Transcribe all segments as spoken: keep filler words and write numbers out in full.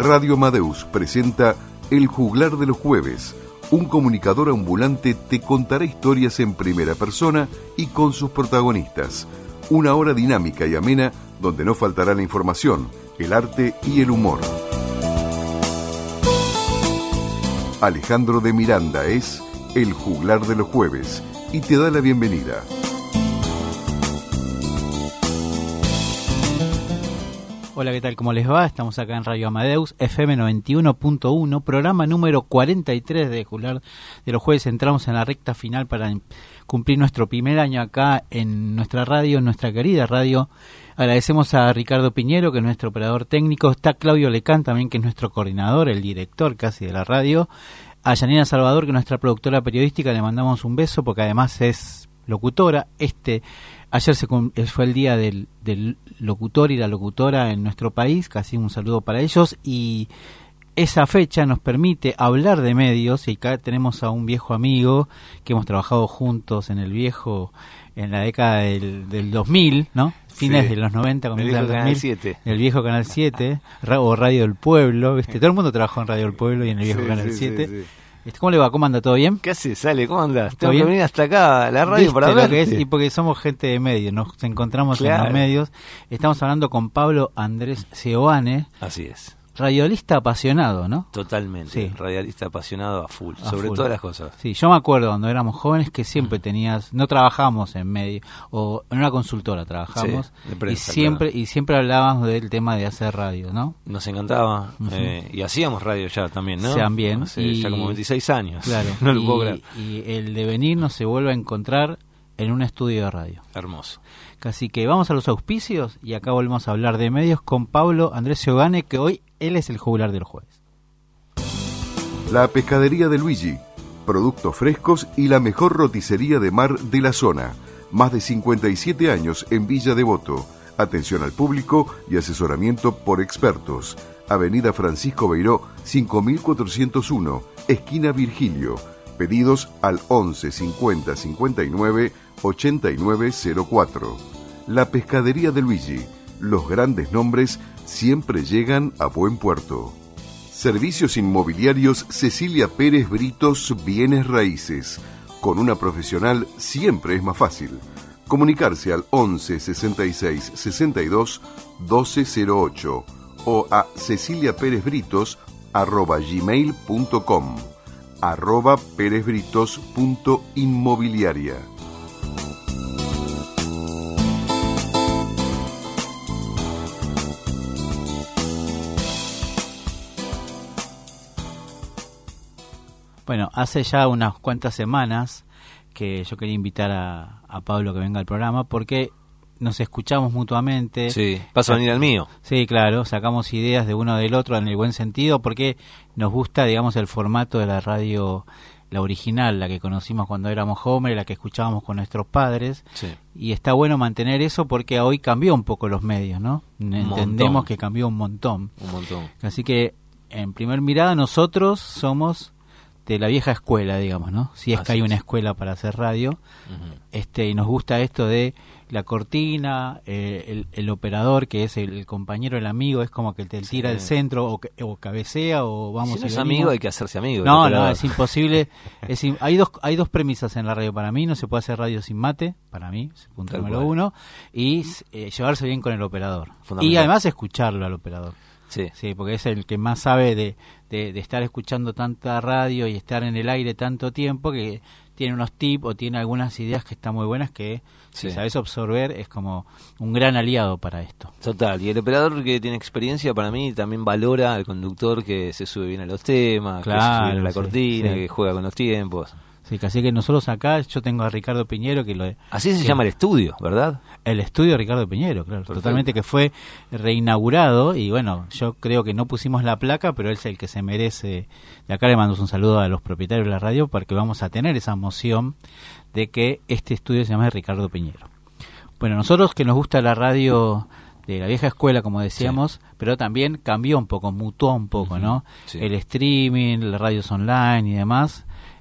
Radio Amadeus presenta El Juglar de los Jueves. Un comunicador ambulante te contará historias en primera persona y con sus protagonistas. Una hora dinámica y amena donde no faltará la información, el arte y el humor. Alejandro de Miranda es El Juglar de los Jueves y te da la bienvenida. Hola, ¿qué tal? ¿Cómo les va? Estamos acá en Radio Amadeus, F M noventa y uno punto uno, programa número cuarenta y tres de Juglar de los Jueves. Entramos en la recta final para cumplir nuestro primer año acá en nuestra radio, en nuestra querida radio. Agradecemos a Ricardo Piñero, que es nuestro operador técnico. Está Claudio Lecán también, que es nuestro coordinador, el director casi de la radio. A Yanina Salvador, que es nuestra productora periodística, le mandamos un beso porque además es locutora. Este Ayer se, fue el día del, del locutor y la locutora en nuestro país, casi un saludo para ellos, y esa fecha nos permite hablar de medios, y acá tenemos a un viejo amigo que hemos trabajado juntos en el viejo, en la década del, del dos mil, ¿no? Fines sí, de los noventa, comienza el dos mil, siete. El viejo Canal siete, o Radio del Pueblo, ¿viste? Todo el mundo trabajó en Radio del Pueblo y en el viejo sí, Canal sí, siete. Sí, sí. ¿Cómo le va? ¿Cómo anda? ¿Todo bien? ¿Qué hace? Sale, ¿cómo andas? Tengo que venir hasta acá a la radio para verte. Lo que es, y porque somos gente de medios, nos encontramos claro. en los medios. Estamos hablando con Pablo Andrés Seoane. Así es. Radialista apasionado, ¿no? Totalmente, sí. Radialista apasionado a full, a sobre full. todas las cosas. Sí, yo me acuerdo cuando éramos jóvenes que siempre mm. tenías, no trabajamos en medio, o en una consultora trabajamos, sí, prensa, y siempre claro. y siempre hablábamos del tema de hacer radio, ¿no? Nos encantaba, uh-huh. eh, y hacíamos radio ya también, ¿no? Sean bien. Hace y, ya como veintiséis años, claro, no lo y, puedo creer. Y el devenir nos se vuelve a encontrar en un estudio de radio. Hermoso. Así que vamos a los auspicios y acá volvemos a hablar de medios con Pablo Andrés Seoane, que hoy él es el juglar de los jueves. La Pescadería de Luigi, productos frescos y la mejor roticería de mar de la zona. Más de cincuenta y siete años en Villa Devoto. Atención al público y asesoramiento por expertos. Avenida Francisco Beiró, cinco mil cuatrocientos uno, esquina Virgilio. Pedidos al once cincuenta cincuenta y nueve ochenta y nueve cero cuatro. La Pescadería de Luigi. Los grandes nombres siempre llegan a buen puerto. Servicios inmobiliarios Cecilia Pérez Britos Bienes Raíces. Con una profesional siempre es más fácil. Comunicarse al once sesenta y seis sesenta y dos doce cero ocho o a ceciliaperezbritos arroba gmail punto com arroba perezbritos punto inmobiliaria. Bueno, hace ya unas cuantas semanas que yo quería invitar a, a Pablo que venga al programa porque nos escuchamos mutuamente. Sí, paso a venir al mío. Sí, claro, sacamos ideas de uno del otro en el buen sentido porque nos gusta, digamos, el formato de la radio, la original, la que conocimos cuando éramos jóvenes, la que escuchábamos con nuestros padres. Sí. Y está bueno mantener eso porque hoy cambió un poco los medios, ¿no? Un Entendemos montón. que cambió un montón. Un montón. Así que, en primer mirada, nosotros somos de la vieja escuela, digamos, ¿no? Si es Así que hay es. una escuela para hacer radio, uh-huh. este y nos gusta esto de la cortina, eh, el, el operador que es el, el compañero, el amigo, es como que te tira sí. el centro o, o cabecea o vamos. Si no y es venimos. amigo hay que hacerse amigo. No, no, es imposible. es, hay dos hay dos premisas en la radio para mí, no se puede hacer radio sin mate, para mí, es el punto Tal número cual. uno, y eh, llevarse bien con el operador. Y además escucharlo al operador. Sí. sí, porque es el que más sabe de, de, de estar escuchando tanta radio y estar en el aire tanto tiempo que tiene unos tips o tiene algunas ideas que están muy buenas que sí. si sabes absorber es como un gran aliado para esto. Total, y el operador que tiene experiencia para mí también valora al conductor que se sube bien a los temas, claro, que se sube bien a la sí, cortina, sí. que juega con los tiempos. Sí, así que nosotros acá, yo tengo a Ricardo Piñero que lo... Así se que, llama el estudio, ¿verdad? El estudio de Ricardo Piñero, claro, Perfecto. Totalmente, que fue reinaugurado y bueno, yo creo que no pusimos la placa, pero él es el que se merece. De acá le mando un saludo a los propietarios de la radio porque vamos a tener esa emoción de que este estudio se llama Ricardo Piñero. Bueno, nosotros que nos gusta la radio de la vieja escuela, como decíamos, sí. pero también cambió un poco, mutó un poco, uh-huh. ¿no? Sí. El streaming, las radios online y demás...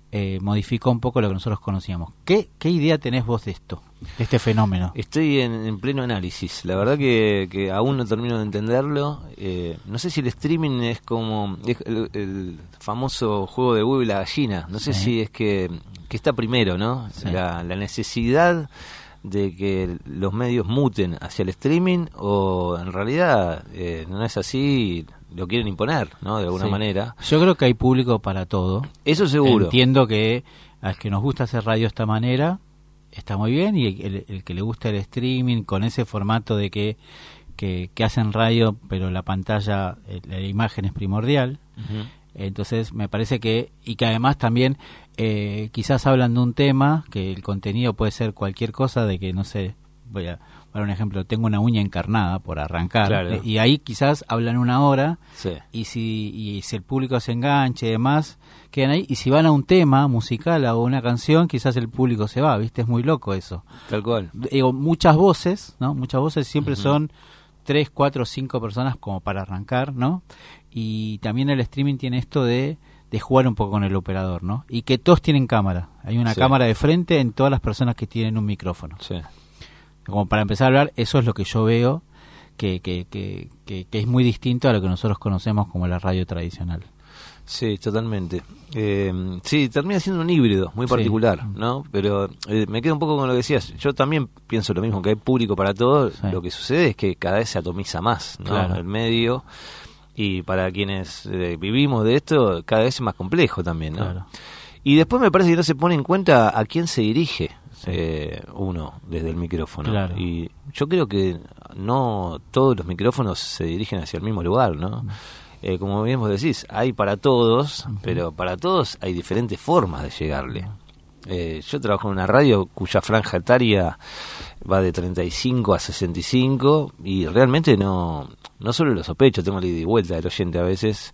eh, modificó un poco lo que nosotros conocíamos. ¿Qué, qué idea tenés vos de esto, de este fenómeno? Estoy en, en pleno análisis. La verdad que, que aún no termino de entenderlo. Eh, no sé si el streaming es como es el, el famoso juego de huevo y la gallina. No sé sí. si es que, que está primero, ¿no? Sí. La, la necesidad de que los medios muten hacia el streaming, o en realidad eh, no es así, lo quieren imponer, ¿no? De alguna sí. manera. Yo creo que hay público para todo. Eso seguro. Entiendo que al que nos gusta hacer radio de esta manera está muy bien, y el, el que le gusta el streaming con ese formato de que que, que hacen radio pero la pantalla, la imagen es primordial. Uh-huh. Entonces me parece que, y que además también eh, quizás hablan de un tema que el contenido puede ser cualquier cosa, de que no sé, voy a dar un ejemplo, tengo una uña encarnada por arrancar, claro. eh, y ahí quizás hablan una hora, sí. y si y si el público se enganche y demás, quedan ahí, y si van a un tema musical o una canción, quizás el público se va, ¿viste? Es muy loco eso. Tal cual. Digo, muchas voces, ¿no? Muchas voces siempre uh-huh. son tres, cuatro, cinco personas como para arrancar, ¿no? Y también el streaming tiene esto de, de jugar un poco con el operador, ¿no? Y que todos tienen cámara. Hay una sí. cámara de frente en todas las personas que tienen un micrófono. Sí. Como para empezar a hablar, eso es lo que yo veo que, que, que, que, que es muy distinto a lo que nosotros conocemos como la radio tradicional. Sí, totalmente. Eh, sí, termina siendo un híbrido muy particular, sí. ¿no? Pero eh, me quedo un poco con lo que decías. Yo también pienso lo mismo, que hay público para todo. Sí. Lo que sucede es que cada vez se atomiza más, ¿no? Claro. El medio, y para quienes eh, vivimos de esto, cada vez es más complejo también, ¿no? Claro. Y después me parece que no se pone en cuenta a quién se dirige sí. eh, uno desde el micrófono. Claro. Y yo creo que no todos los micrófonos se dirigen hacia el mismo lugar, ¿no? Eh, como bien vos decís, hay para todos, uh-huh. pero para todos hay diferentes formas de llegarle. Eh, yo trabajo en una radio cuya franja etaria va de treinta y cinco a sesenta y cinco, y realmente no no solo lo sospecho, tengo la ida y vuelta del oyente a veces,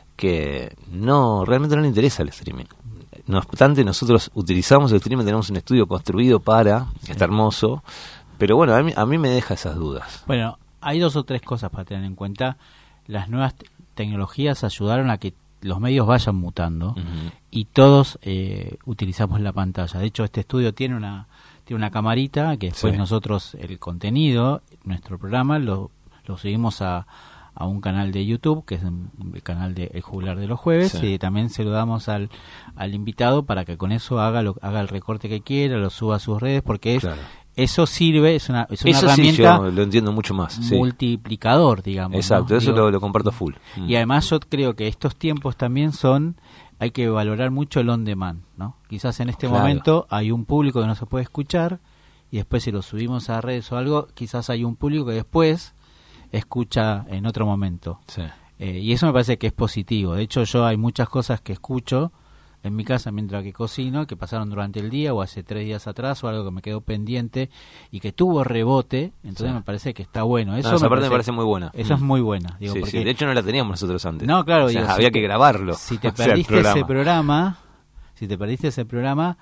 que no realmente no le interesa el streaming. No obstante, nosotros utilizamos el streaming, tenemos un estudio construido para, sí. está hermoso, pero bueno, a mí, a mí me deja esas dudas. Bueno, hay dos o tres cosas para tener en cuenta. Las nuevas t- tecnologías ayudaron a que los medios vayan mutando, uh-huh. y todos eh, utilizamos la pantalla. De hecho, este estudio tiene una tiene una camarita que después sí. nosotros el contenido, nuestro programa, lo, lo subimos a, a un canal de YouTube, que es el canal de El Juglar de los Jueves, sí. y también se lo damos al, al invitado para que con eso haga lo, haga el recorte que quiera, lo suba a sus redes, porque es... Claro. Eso sirve, es una, es una eso herramienta sí, yo lo entiendo mucho más, multiplicador, sí. digamos. Exacto, ¿no? eso Digo, lo, lo comparto full. Y además yo creo que estos tiempos también son, hay que valorar mucho el on demand, ¿no? Quizás en este claro. momento hay un público que no se puede escuchar, y después si lo subimos a redes o algo, quizás hay un público que después escucha en otro momento. Sí. Eh, y eso me parece que es positivo. De hecho, yo hay muchas cosas que escucho en mi casa mientras que cocino, que pasaron durante el día o hace tres días atrás, o algo que me quedó pendiente y que tuvo rebote, entonces sí. me parece que está bueno. Eso no, esa me parte parece, me parece muy buena. Eso mm. es muy buena. Digo, sí, porque, sí. De hecho no la teníamos nosotros antes. No, claro. O sea, digo, había si que te, grabarlo. Si te o sea, perdiste programa. ese programa, si te perdiste ese programa,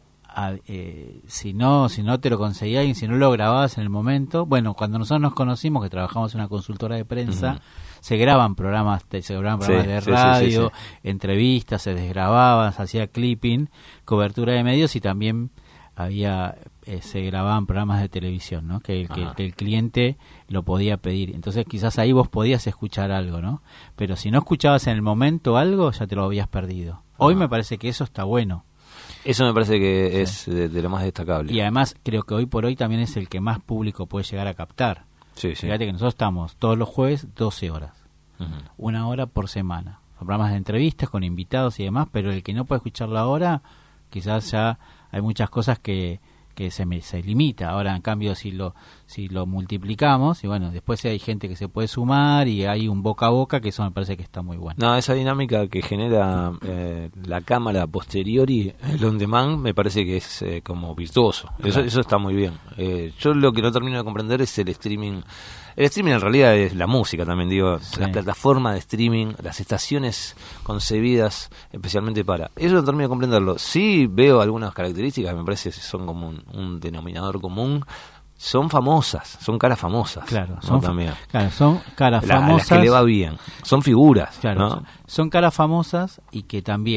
a, eh, si no si no te lo conseguías y si no lo grababas en el momento, bueno, cuando nosotros nos conocimos, que trabajamos en una consultora de prensa, uh-huh. se graban programas, se graban programas sí, de sí, radio, sí, sí, sí. entrevistas, se desgrababan, se hacía clipping, cobertura de medios, y también había eh, se grababan programas de televisión, ¿no? Que, que, que el cliente lo podía pedir. Entonces quizás ahí vos podías escuchar algo, ¿no? Pero si no escuchabas en el momento algo, ya te lo habías perdido. Hoy uh-huh. me parece que eso está bueno. Eso me parece que sí. es de, de lo más destacable. Y además creo que hoy por hoy también es el que más público puede llegar a captar. Sí, sí. Fíjate que nosotros estamos todos los jueves doce horas. Uh-huh. Una hora por semana. Son programas de entrevistas con invitados y demás, pero el que no puede escucharlo ahora, quizás ya hay muchas cosas que, que se, me, se limita. Ahora, en cambio, si lo si lo multiplicamos, y bueno, después hay gente que se puede sumar y hay un boca a boca, que eso me parece que está muy bueno. No, esa dinámica que genera eh, la cámara posteriori, el on demand, me parece que es eh, como virtuoso. Claro. Eso, eso está muy bien. Eh, yo lo que no termino de comprender es el streaming. El streaming en realidad es la música también, digo, sí. la plataforma de streaming, las estaciones concebidas especialmente para... Eso no termino de comprenderlo. Sí veo algunas características, me parece que son como un, un denominador común. Son famosas, son caras famosas. Claro, ¿no? son, también. Claro, son caras la, famosas. A las que le va bien. Son figuras, claro, ¿no? son, son caras famosas y que también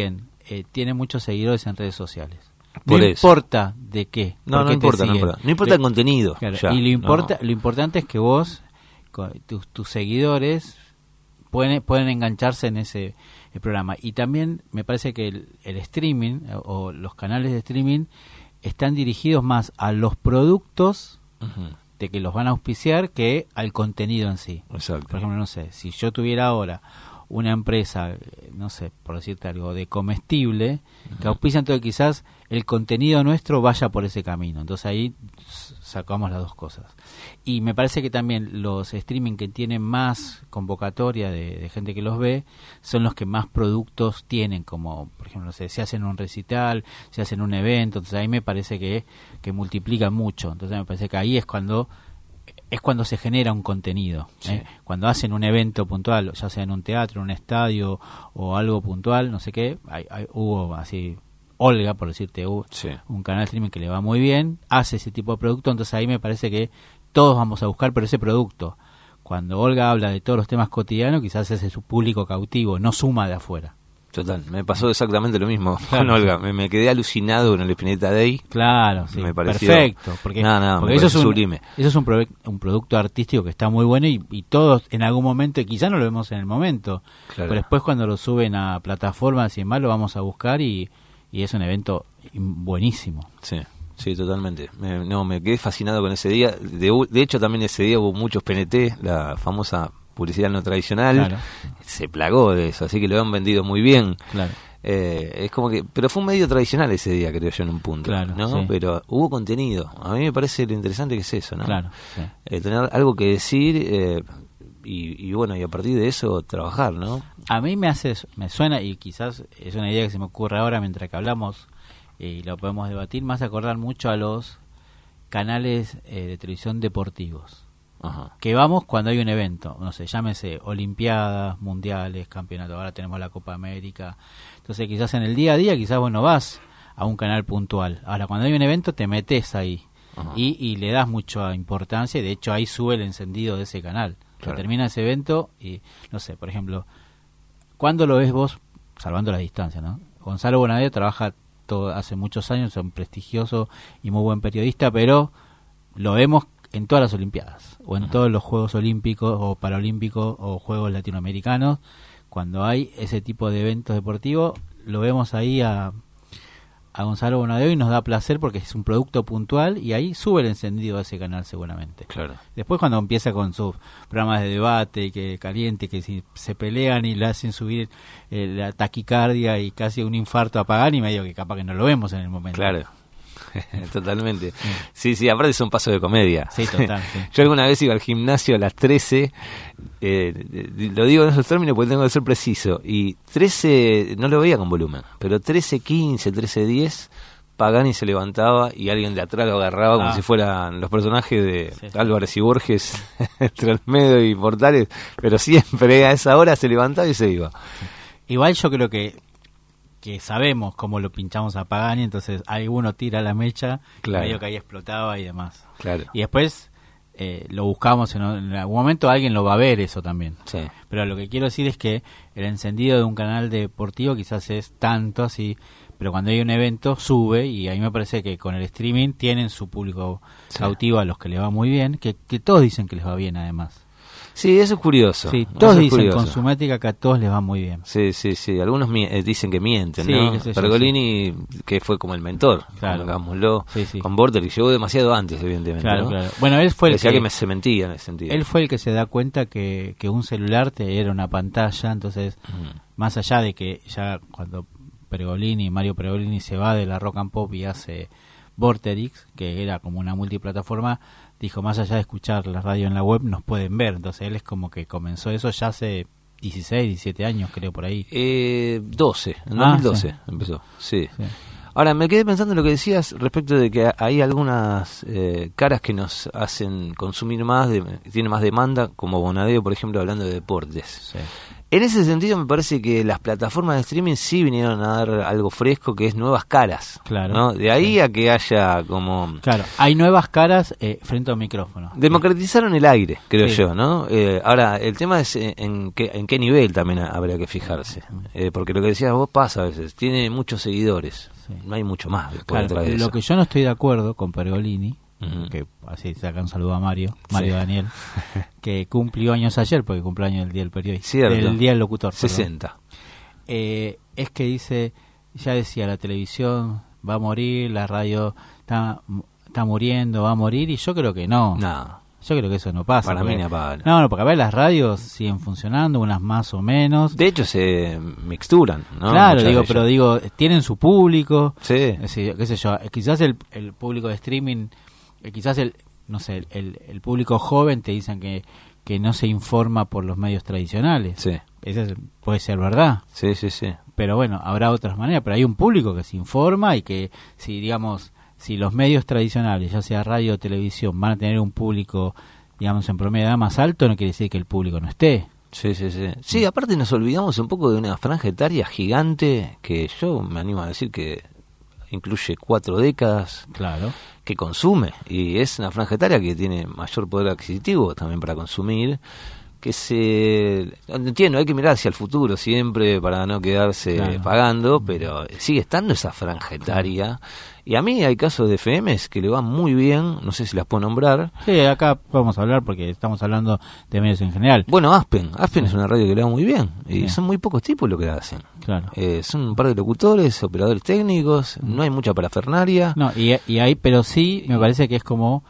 eh, tiene muchos seguidores en redes sociales. Por no eso. importa de qué. No, no importa, no importa. No importa el contenido. Claro, ya, y lo, importa, no. lo importante es que vos, con, tus, tus seguidores, pueden, pueden engancharse en ese el programa. Y también me parece que el, el streaming o, o los canales de streaming están dirigidos más a los productos uh-huh. de que los van a auspiciar que al contenido en sí. Exacto. Por ejemplo, no sé, si yo tuviera ahora una empresa, no sé, por decirte algo, de comestible, uh-huh. que auspicia, entonces quizás el contenido nuestro vaya por ese camino. Entonces ahí sacamos las dos cosas. Y me parece que también los streaming que tienen más convocatoria de, de gente que los ve son los que más productos tienen, como por ejemplo, no sé, se hacen un recital, se hacen un evento, entonces ahí me parece que, que multiplican mucho. Entonces me parece que ahí es cuando es cuando se genera un contenido. Sí. ¿eh? Cuando hacen un evento puntual, ya sea en un teatro, en un estadio o algo puntual, no sé qué, hay, hay, hubo así, Olga, por decirte, hubo sí. un canal de streaming que le va muy bien, hace ese tipo de producto, entonces ahí me parece que todos vamos a buscar por ese producto. Cuando Olga habla de todos los temas cotidianos, quizás ese es su público cautivo, no suma de afuera. Total, me pasó exactamente lo mismo claro, con Olga, me, me quedé alucinado con el Spinetta Day. Claro, sí, me pareció, perfecto, porque, no, no, porque me eso, es un, sublime. eso es un, pro, un producto artístico que está muy bueno y, y todos en algún momento, y quizás no lo vemos en el momento, claro. pero después cuando lo suben a plataformas y demás lo vamos a buscar y, y es un evento buenísimo. Sí. Sí, totalmente. Me, no, me quedé fascinado con ese día. De, de hecho, también ese día hubo muchos P N T, la famosa publicidad no tradicional. Claro. Se plagó de eso, así que lo han vendido muy bien. Claro. Eh, es como que, pero fue un medio tradicional ese día, creo yo, en un punto, claro, ¿no? Sí. Pero hubo contenido. A mí me parece lo interesante que es eso, ¿no? Claro. Sí. Eh, tener algo que decir eh, y, y bueno, y a partir de eso trabajar, ¿no? A mí me hace, me suena y quizás es una idea que se me ocurre ahora mientras que hablamos. Y lo podemos debatir, más acordar mucho a los canales eh, de televisión deportivos. Ajá. Que vamos cuando hay un evento, no sé, llámese Olimpiadas, Mundiales, Campeonatos, ahora tenemos la Copa América. Entonces quizás en el día a día, quizás bueno vas a un canal puntual. Ahora cuando hay un evento te metes ahí y, y le das mucha importancia y de hecho ahí sube el encendido de ese canal. Claro. Termina ese evento y, no sé, por ejemplo, ¿cuándo lo ves vos, salvando las distancias, ¿no? Gonzalo Bonadeo trabaja hace muchos años, es un prestigioso y muy buen periodista, pero lo vemos en todas las Olimpiadas o en uh-huh. todos los Juegos Olímpicos o Paralímpicos o Juegos Latinoamericanos. Cuando hay ese tipo de eventos deportivos, lo vemos ahí a, a Gonzalo Bonadeo y nos da placer porque es un producto puntual y ahí sube el encendido de ese canal seguramente. Claro. Después cuando empieza con sus programas de debate, que caliente, que si se pelean y le hacen subir eh, la taquicardia y casi un infarto a Pagani, medio que capaz que no lo vemos en el momento. Claro. Totalmente. Sí. sí, sí, aparte son pasos de comedia. Sí, total. Sí. Yo alguna vez iba al gimnasio a las trece, eh, lo digo en esos términos porque tengo que ser preciso, y trece, no lo veía con volumen, pero trece quince, trece diez, Pagani se levantaba y alguien de atrás lo agarraba como ah. si fueran los personajes de sí, sí. Álvarez y Borges entre Olmedo y Portales, pero siempre a esa hora se levantaba y se iba. Sí. Igual yo creo que que sabemos cómo lo pinchamos a Pagani, entonces alguno tira la mecha, claro. medio que ahí explotaba y demás. Claro. Y después eh, lo buscamos, en, en algún momento alguien lo va a ver eso también. Sí. Pero lo que quiero decir es que el encendido de un canal deportivo quizás es tanto así, pero cuando hay un evento sube y a mí me parece que con el streaming tienen su público sí. cautivo a los que les va muy bien, que, que todos dicen que les va bien además. Sí, eso es curioso. Sí, todos eso dicen curioso. Con su métrica que a todos les va muy bien. Sí, sí, sí. Algunos mi- eh, dicen que mienten, sí, ¿no? Pergolini, sí. que fue como el mentor, claro. hagámoslo, sí, sí. con Border, y llegó demasiado antes, evidentemente. Claro, ¿no? claro. Bueno, él fue el Decía que, que me se mentía en ese sentido. Él fue el que se da cuenta que, que un celular te era una pantalla, entonces, mm. más allá de que ya cuando Pergolini, Mario Pergolini se va de la Rock and Pop y hace Vorterix, que era como una multiplataforma, dijo, más allá de escuchar la radio en la web, nos pueden ver. Entonces él es como que comenzó eso ya hace dieciséis, diecisiete años, creo, por ahí. Eh, doce, en ah, dos mil doce sí. empezó, sí. sí. Ahora, me quedé pensando en lo que decías respecto de que hay algunas eh, caras que nos hacen consumir más, de, tiene más demanda, como Bonadeo, por ejemplo, hablando de deportes. Sí. En ese sentido me parece que las plataformas de streaming sí vinieron a dar algo fresco, que es nuevas caras. Claro. ¿No? De ahí sí. a que haya como... Claro, hay nuevas caras eh, frente a un micrófono. Democratizaron el aire, creo sí. yo, ¿no? Eh, ahora, el tema es en, en, qué, en qué nivel también habría que fijarse. Eh, porque lo que decías vos pasa a veces, tiene muchos seguidores, sí. no hay mucho más después claro, detrás de lo eso. Lo que yo no estoy de acuerdo con Pergolini, uh-huh. que así saca un saludo a Mario, Mario sí. Daniel, que cumplió años ayer, porque cumplió años el Día del Periodista, Cierto. el Día del Locutor. sesenta. Eh, es que dice, ya decía, la televisión va a morir, la radio está, está muriendo, va a morir, y yo creo que no. No. Yo creo que eso no pasa. Para porque, mí ni apaga. No, no, porque a ver, las radios siguen funcionando, unas más o menos. De hecho, se mixturan, ¿no? Claro, Muchas digo, pero digo, tienen su público. Sí. Es decir, qué sé yo, quizás el, el público de streaming, eh, quizás el, no sé, el, el público joven te dicen que, que no se informa por los medios tradicionales. Sí. Eso es, puede ser verdad. Sí, sí, sí. Pero bueno, habrá otras maneras, pero hay un público que se informa y que si, digamos, si los medios tradicionales, ya sea radio o televisión, van a tener un público, digamos, en promedio de edad más alto, no quiere decir que el público no esté. Sí, sí, sí. Sí, aparte nos olvidamos un poco de una franja etaria gigante que yo me animo a decir que incluye cuatro décadas. Claro. Que consume, y es una franja etaria que tiene mayor poder adquisitivo también para consumir, que se... Entiendo, hay que mirar hacia el futuro siempre para no quedarse claro. pagando, pero sigue estando esa franja etaria. Y a mí hay casos de F Ms que le van muy bien, no sé si las puedo nombrar. Sí, acá podemos hablar porque estamos hablando de medios en general. Bueno, Aspen, Aspen sí. es una radio que le va muy bien, y sí. son muy pocos tipos lo que la hacen. Claro. Eh, son un par de locutores, operadores técnicos, no hay mucha parafernaria. No, y, y ahí, pero sí me parece que es como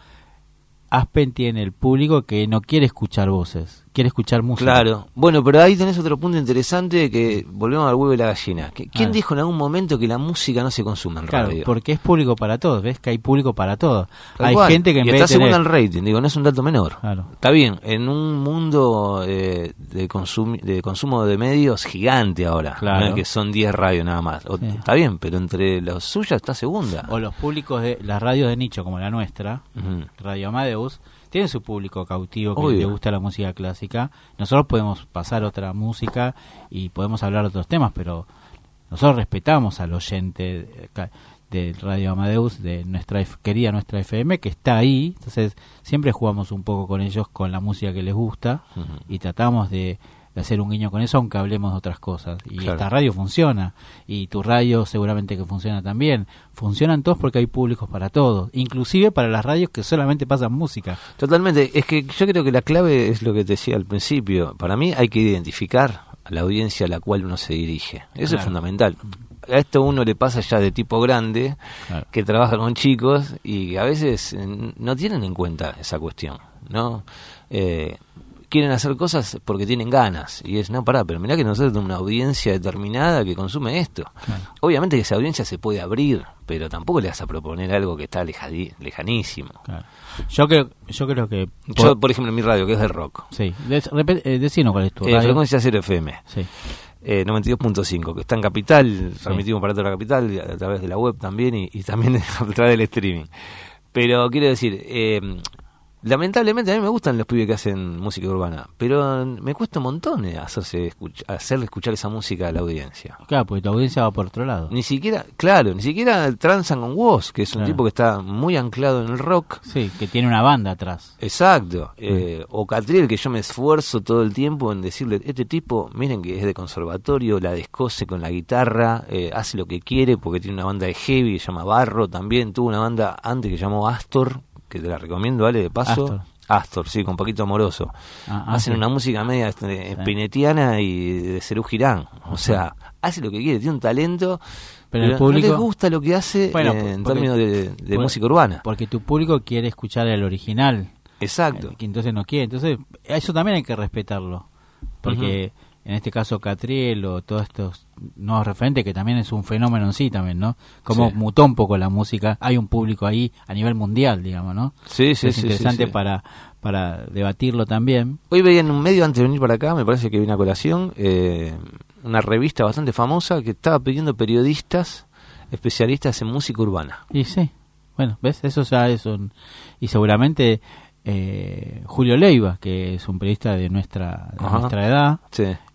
Aspen tiene el público que no quiere escuchar voces, quiere escuchar música. Claro, bueno, pero ahí tenés otro punto interesante que volvemos al huevo y la gallina. ¿Quién claro. dijo en algún momento que la música no se consume en claro, radio? porque es público para todos, ves que hay público para todos. Tal Hay cual. gente que en y vez está de tener... según el rating, digo, no es un dato menor. Claro. Está bien, en un mundo eh, de, consum de consumo de medios gigante ahora, claro. no es que son diez radios nada más. O, sí. Está bien, pero entre los suyas está segunda. O los públicos de las radios de nicho como la nuestra, Uh-huh. Radio Amadeus, tienen su público cautivo que Obvio. le gusta la música clásica. Nosotros podemos pasar otra música y podemos hablar de otros temas, pero nosotros respetamos al oyente de, de Radio Amadeus, de nuestra querida nuestra F M, que está ahí. Entonces siempre jugamos un poco con ellos, con la música que les gusta, Uh-huh. y tratamos de, de hacer un guiño con eso, aunque hablemos de otras cosas. Y Claro. esta radio funciona, y tu radio seguramente que funciona también. Funcionan todos porque hay públicos para todos, inclusive para las radios que solamente pasan música. Totalmente, es que yo creo que la clave es lo que te decía al principio. Para mí hay que identificar a la audiencia a la cual uno se dirige. Eso Claro. es fundamental. A esto uno le pasa ya de tipo grande, Claro. que trabaja con chicos y que a veces eh, no tienen en cuenta esa cuestión, ¿no? Eh, quieren hacer cosas porque tienen ganas, y es, no, pará, pero mirá que nosotros tenemos una audiencia determinada que consume esto. Claro. Obviamente que esa audiencia se puede abrir, pero tampoco le vas a proponer algo que está lejadi- lejanísimo. Claro. Yo creo, yo creo que... Yo, por ejemplo, en mi radio, que es de rock, Sí, Des, repet, eh, decinos cuál es tu eh, radio. frecuencia cero F M, Sí. eh, noventa y dos punto cinco, que está en Capital, Sí. transmitimos para toda la capital, y a través de la web también, y, y también a través del streaming. Pero quiero decir, eh, lamentablemente a mí me gustan los pibes que hacen música urbana, pero me cuesta un montón eh, hacerse escuch- hacerle escuchar esa música a la audiencia. Claro, porque tu audiencia va por otro lado. Ni siquiera, claro, ni siquiera transan con Woz, que es un Claro. tipo que está muy anclado en el rock. Sí, que tiene una banda atrás. Exacto. Eh, o Catriel, que yo me esfuerzo todo el tiempo en decirle, este tipo, miren que es de conservatorio, la descose con la guitarra, eh, hace lo que quiere porque tiene una banda de heavy que se llama Barro, también tuvo una banda antes que se llamó Astor, que te la recomiendo, ¿vale? De paso. Astor. Astor, sí, con Paquito Amoroso. Ah, ah, Hacen sí. una música media este, spinetiana y de Serú Girán. O sea, hace lo que quiere, tiene un talento, Pero pero, el público... no les gusta lo que hace Bueno, eh, en porque- términos de, de porque- música urbana. Porque tu público quiere escuchar el original. Exacto. eh, Que entonces no quiere. Entonces, eso también hay que respetarlo. Porque en este caso Catriel o todos estos nuevos referentes, que también es un fenómeno en sí también, ¿no? Como Sí. mutó un poco la música. Hay un público ahí a nivel mundial, digamos, ¿no? Sí, sí, es sí, interesante sí, sí. para para debatirlo también. Hoy veía en un medio, antes de venir para acá, me parece que viene a colación, eh, una revista bastante famosa que estaba pidiendo periodistas especialistas en música urbana. Y sí, bueno, ¿ves? Eso ya es un... Y seguramente eh, Julio Leiva, que es un periodista de nuestra, de Ajá. nuestra edad, Sí.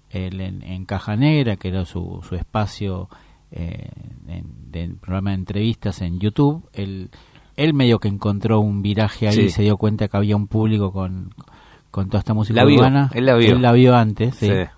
él en, en Caja Negra, que era su, su espacio eh, en, de programa de entrevistas en YouTube, él, él medio que encontró un viraje ahí, Sí. y se dio cuenta que había un público con, con toda esta música La vio, urbana. él la vio. Él la vio antes, sí. Sí.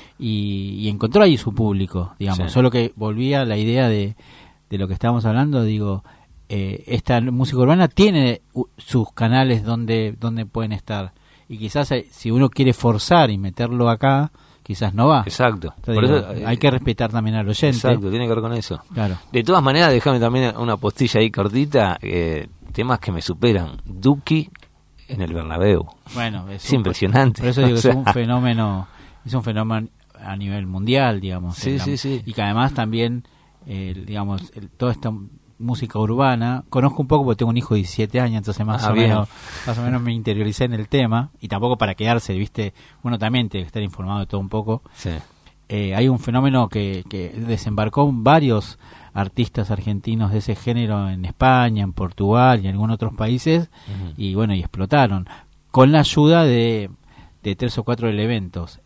Y, y encontró ahí su público, digamos. Sí. Solo que volvía a la idea de, de lo que estábamos hablando, digo, eh, esta música urbana tiene uh, sus canales donde, donde pueden estar. Y quizás eh, si uno quiere forzar y meterlo acá, quizás no va. Exacto. Entonces, Por digo, eso, eh, hay que respetar también al oyente. Exacto, tiene que ver con eso. Claro. De todas maneras, déjame también una postilla ahí cortita, eh, temas que me superan. Duki en el Bernabéu. Bueno, Es un- impresionante. Por eso digo O que sea, es un fenómeno, es un fenómeno a nivel mundial, digamos. Sí, en la- sí, sí. Y que además también, eh, digamos, el- toda esta música urbana, conozco un poco porque tengo un hijo de diecisiete años, entonces más Ah, o bien. menos más o menos me interioricé en el tema, y tampoco para quedarse, ¿viste? Uno también tiene que estar informado de todo un poco. sí. Eh, hay un fenómeno que, que desembarcó varios artistas argentinos de ese género en España, en Portugal y en algunos otros países, Ujú. y bueno, y explotaron con la ayuda de, de tres o cuatro elementos.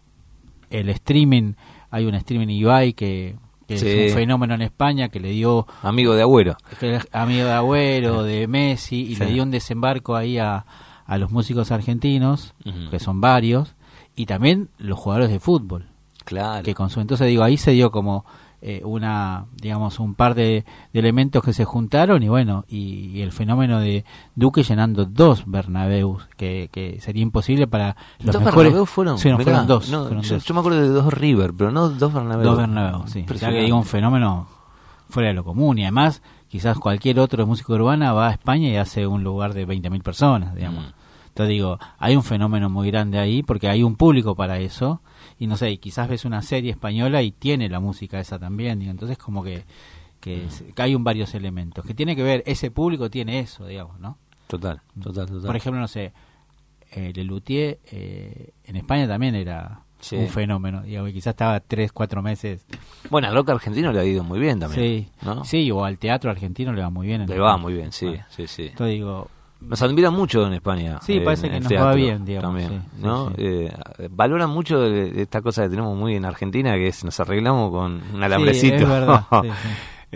El streaming, hay un streaming Ibai que, que Sí. es un fenómeno en España, que le dio, Amigo de Agüero. que es amigo de Agüero, de Messi, y Sí. le dio un desembarco ahí a, a los músicos argentinos, Ujú. que son varios, y también los jugadores de fútbol Claro. que consumen. Entonces digo, ahí se dio como eh, una, digamos, un par de, de elementos que se juntaron, y bueno, y, y el fenómeno de Duque llenando dos Bernabéus, que, que sería imposible para los ¿Dos mejores. Bernabéu fueron? Sí, no, Mirá, fueron dos. no, fueron yo, dos. yo me acuerdo de dos River, pero no dos Bernabéu. Dos Bernabéu, sí. O sea que digo, un fenómeno fuera de lo común, y además quizás cualquier otro de música urbana va a España y hace un lugar de veinte mil personas, digamos. Mm. Entonces digo, hay un fenómeno muy grande ahí porque hay un público para eso, y no sé, y quizás ves una serie española y tiene la música esa también, digo. Entonces como que, que, es- que hay un varios elementos que tiene que ver, ese público tiene eso, digamos, ¿no? Total, total, total. Por ejemplo, no sé, eh, Lelutier eh, en España también era Sí. un fenómeno, digamos, y quizás estaba tres, cuatro meses. Bueno, al rock argentino le ha ido muy bien también. Sí, ¿no? sí, o al teatro argentino le va muy bien. en Le España. va muy bien, sí, Bueno, sí, sí. entonces digo, Nos admiran mucho en España. Sí, eh, parece en que el nos va teatro bien, digamos, También, sí, sí, ¿no? sí. Eh, valoran mucho de esta cosa que tenemos muy en Argentina, que es nos arreglamos con un sí, alambrecito. es verdad. sí, sí.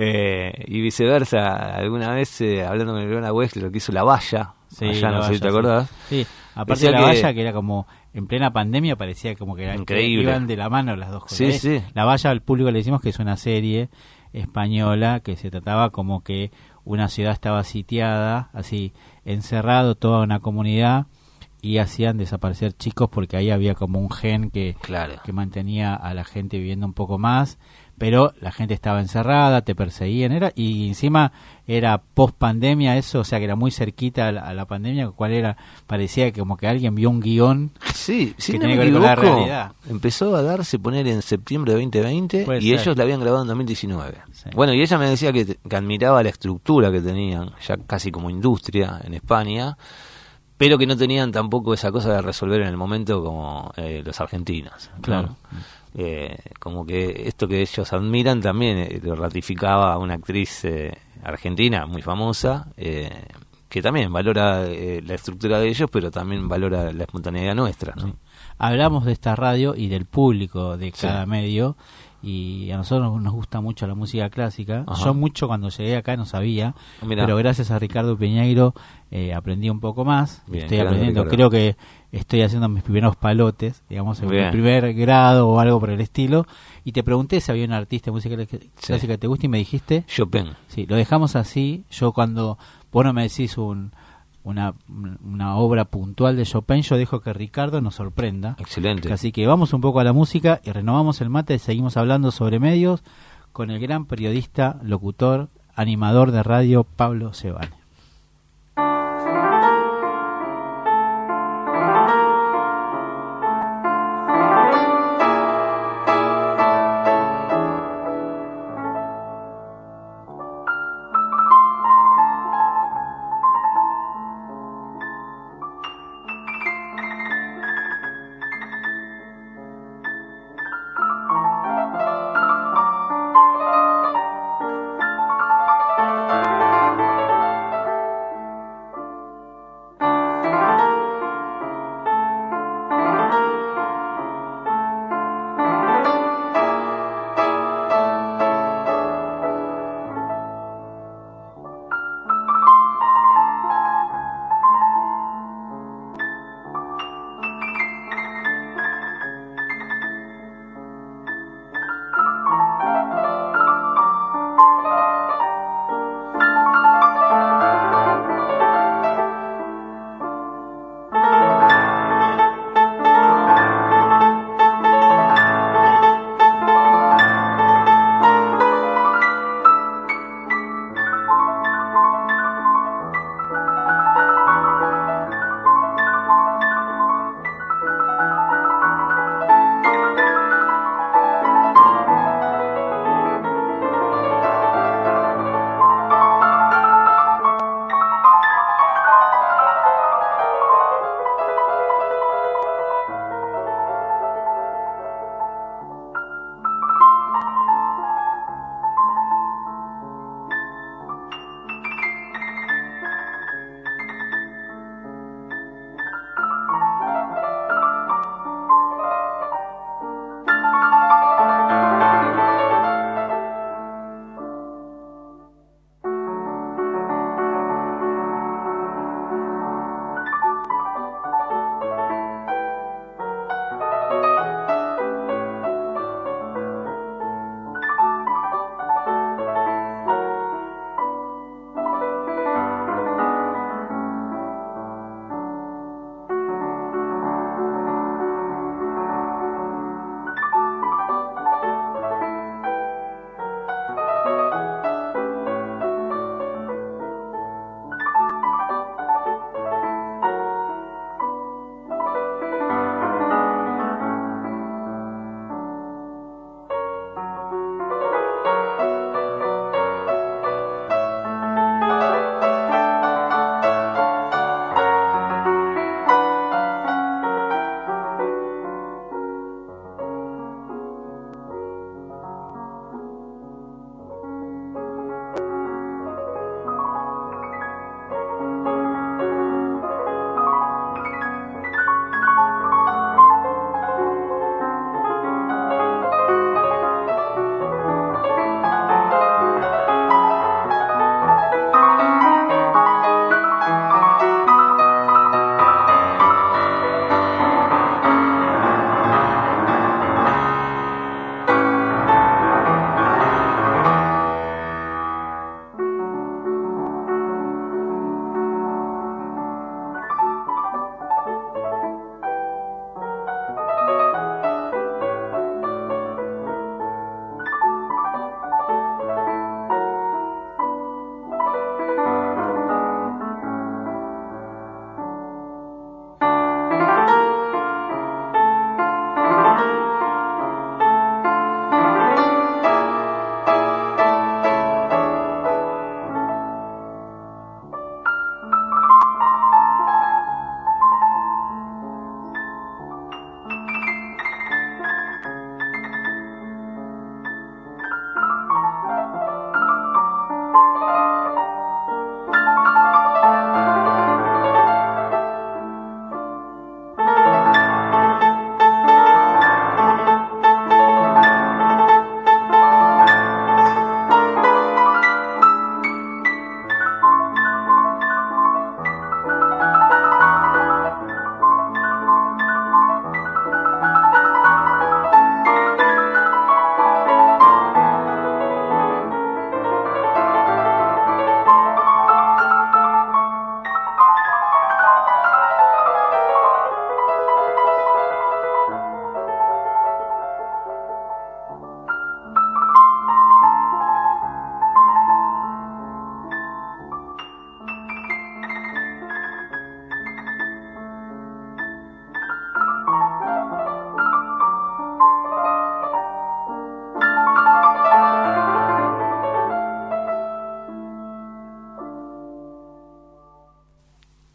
Eh, y viceversa, alguna vez eh, hablando con el Leona West, lo que hizo La Valla, Sí, allá, La no sé si te Valla, acordás. Sí, aparte Decía de la que- valla, que era como en plena pandemia, parecía como que, era, que Increíble. iban de la mano las dos cosas. Sí, Es- sí. La valla, al público le decimos que es una serie española que se trataba como que una ciudad estaba sitiada, así, encerrado toda una comunidad, y hacían desaparecer chicos porque ahí había como un gen que, Claro. que mantenía a la gente viviendo un poco más, pero la gente estaba encerrada, te perseguían, era, y encima era post pandemia eso, o sea que era muy cerquita a la, a la pandemia, cual era, parecía que como que alguien vio un guión. Sí, si que no tiene me que ver con la equivoco, realidad. empezó a darse poner en septiembre de veinte veinte Puede y ser. ellos la habían grabado en dos mil diecinueve. Sí. Bueno, y ella me decía que, que admiraba la estructura que tenían, ya casi como industria en España, pero que no tenían tampoco esa cosa de resolver en el momento como eh, los argentinos. ¿no? Claro. Eh, como que esto que ellos admiran también eh, lo ratificaba una actriz eh, argentina muy famosa, eh, que también valora eh, la estructura de ellos, pero también valora la espontaneidad nuestra, ¿no? Sí. Hablamos de esta radio y del público de Sí. cada medio, y a nosotros nos gusta mucho la música clásica. Ajá. Yo mucho cuando llegué acá no sabía, Mirá. pero gracias a Ricardo Piñeiro eh, aprendí un poco más. Bien, estoy grande aprendiendo, Ricardo. creo que estoy haciendo mis primeros palotes, digamos, en Bien. el primer grado o algo por el estilo, y te pregunté si había un artista de música cl- clásica que te gusta y me dijiste, Chopin. sí, lo dejamos así. Yo cuando vos no me decís un, una, una obra puntual de Chopin, yo dejo que Ricardo nos sorprenda. Excelente. Así que vamos un poco a la música y renovamos el mate y seguimos hablando sobre medios con el gran periodista, locutor, animador de radio Pablo Sebane. Thank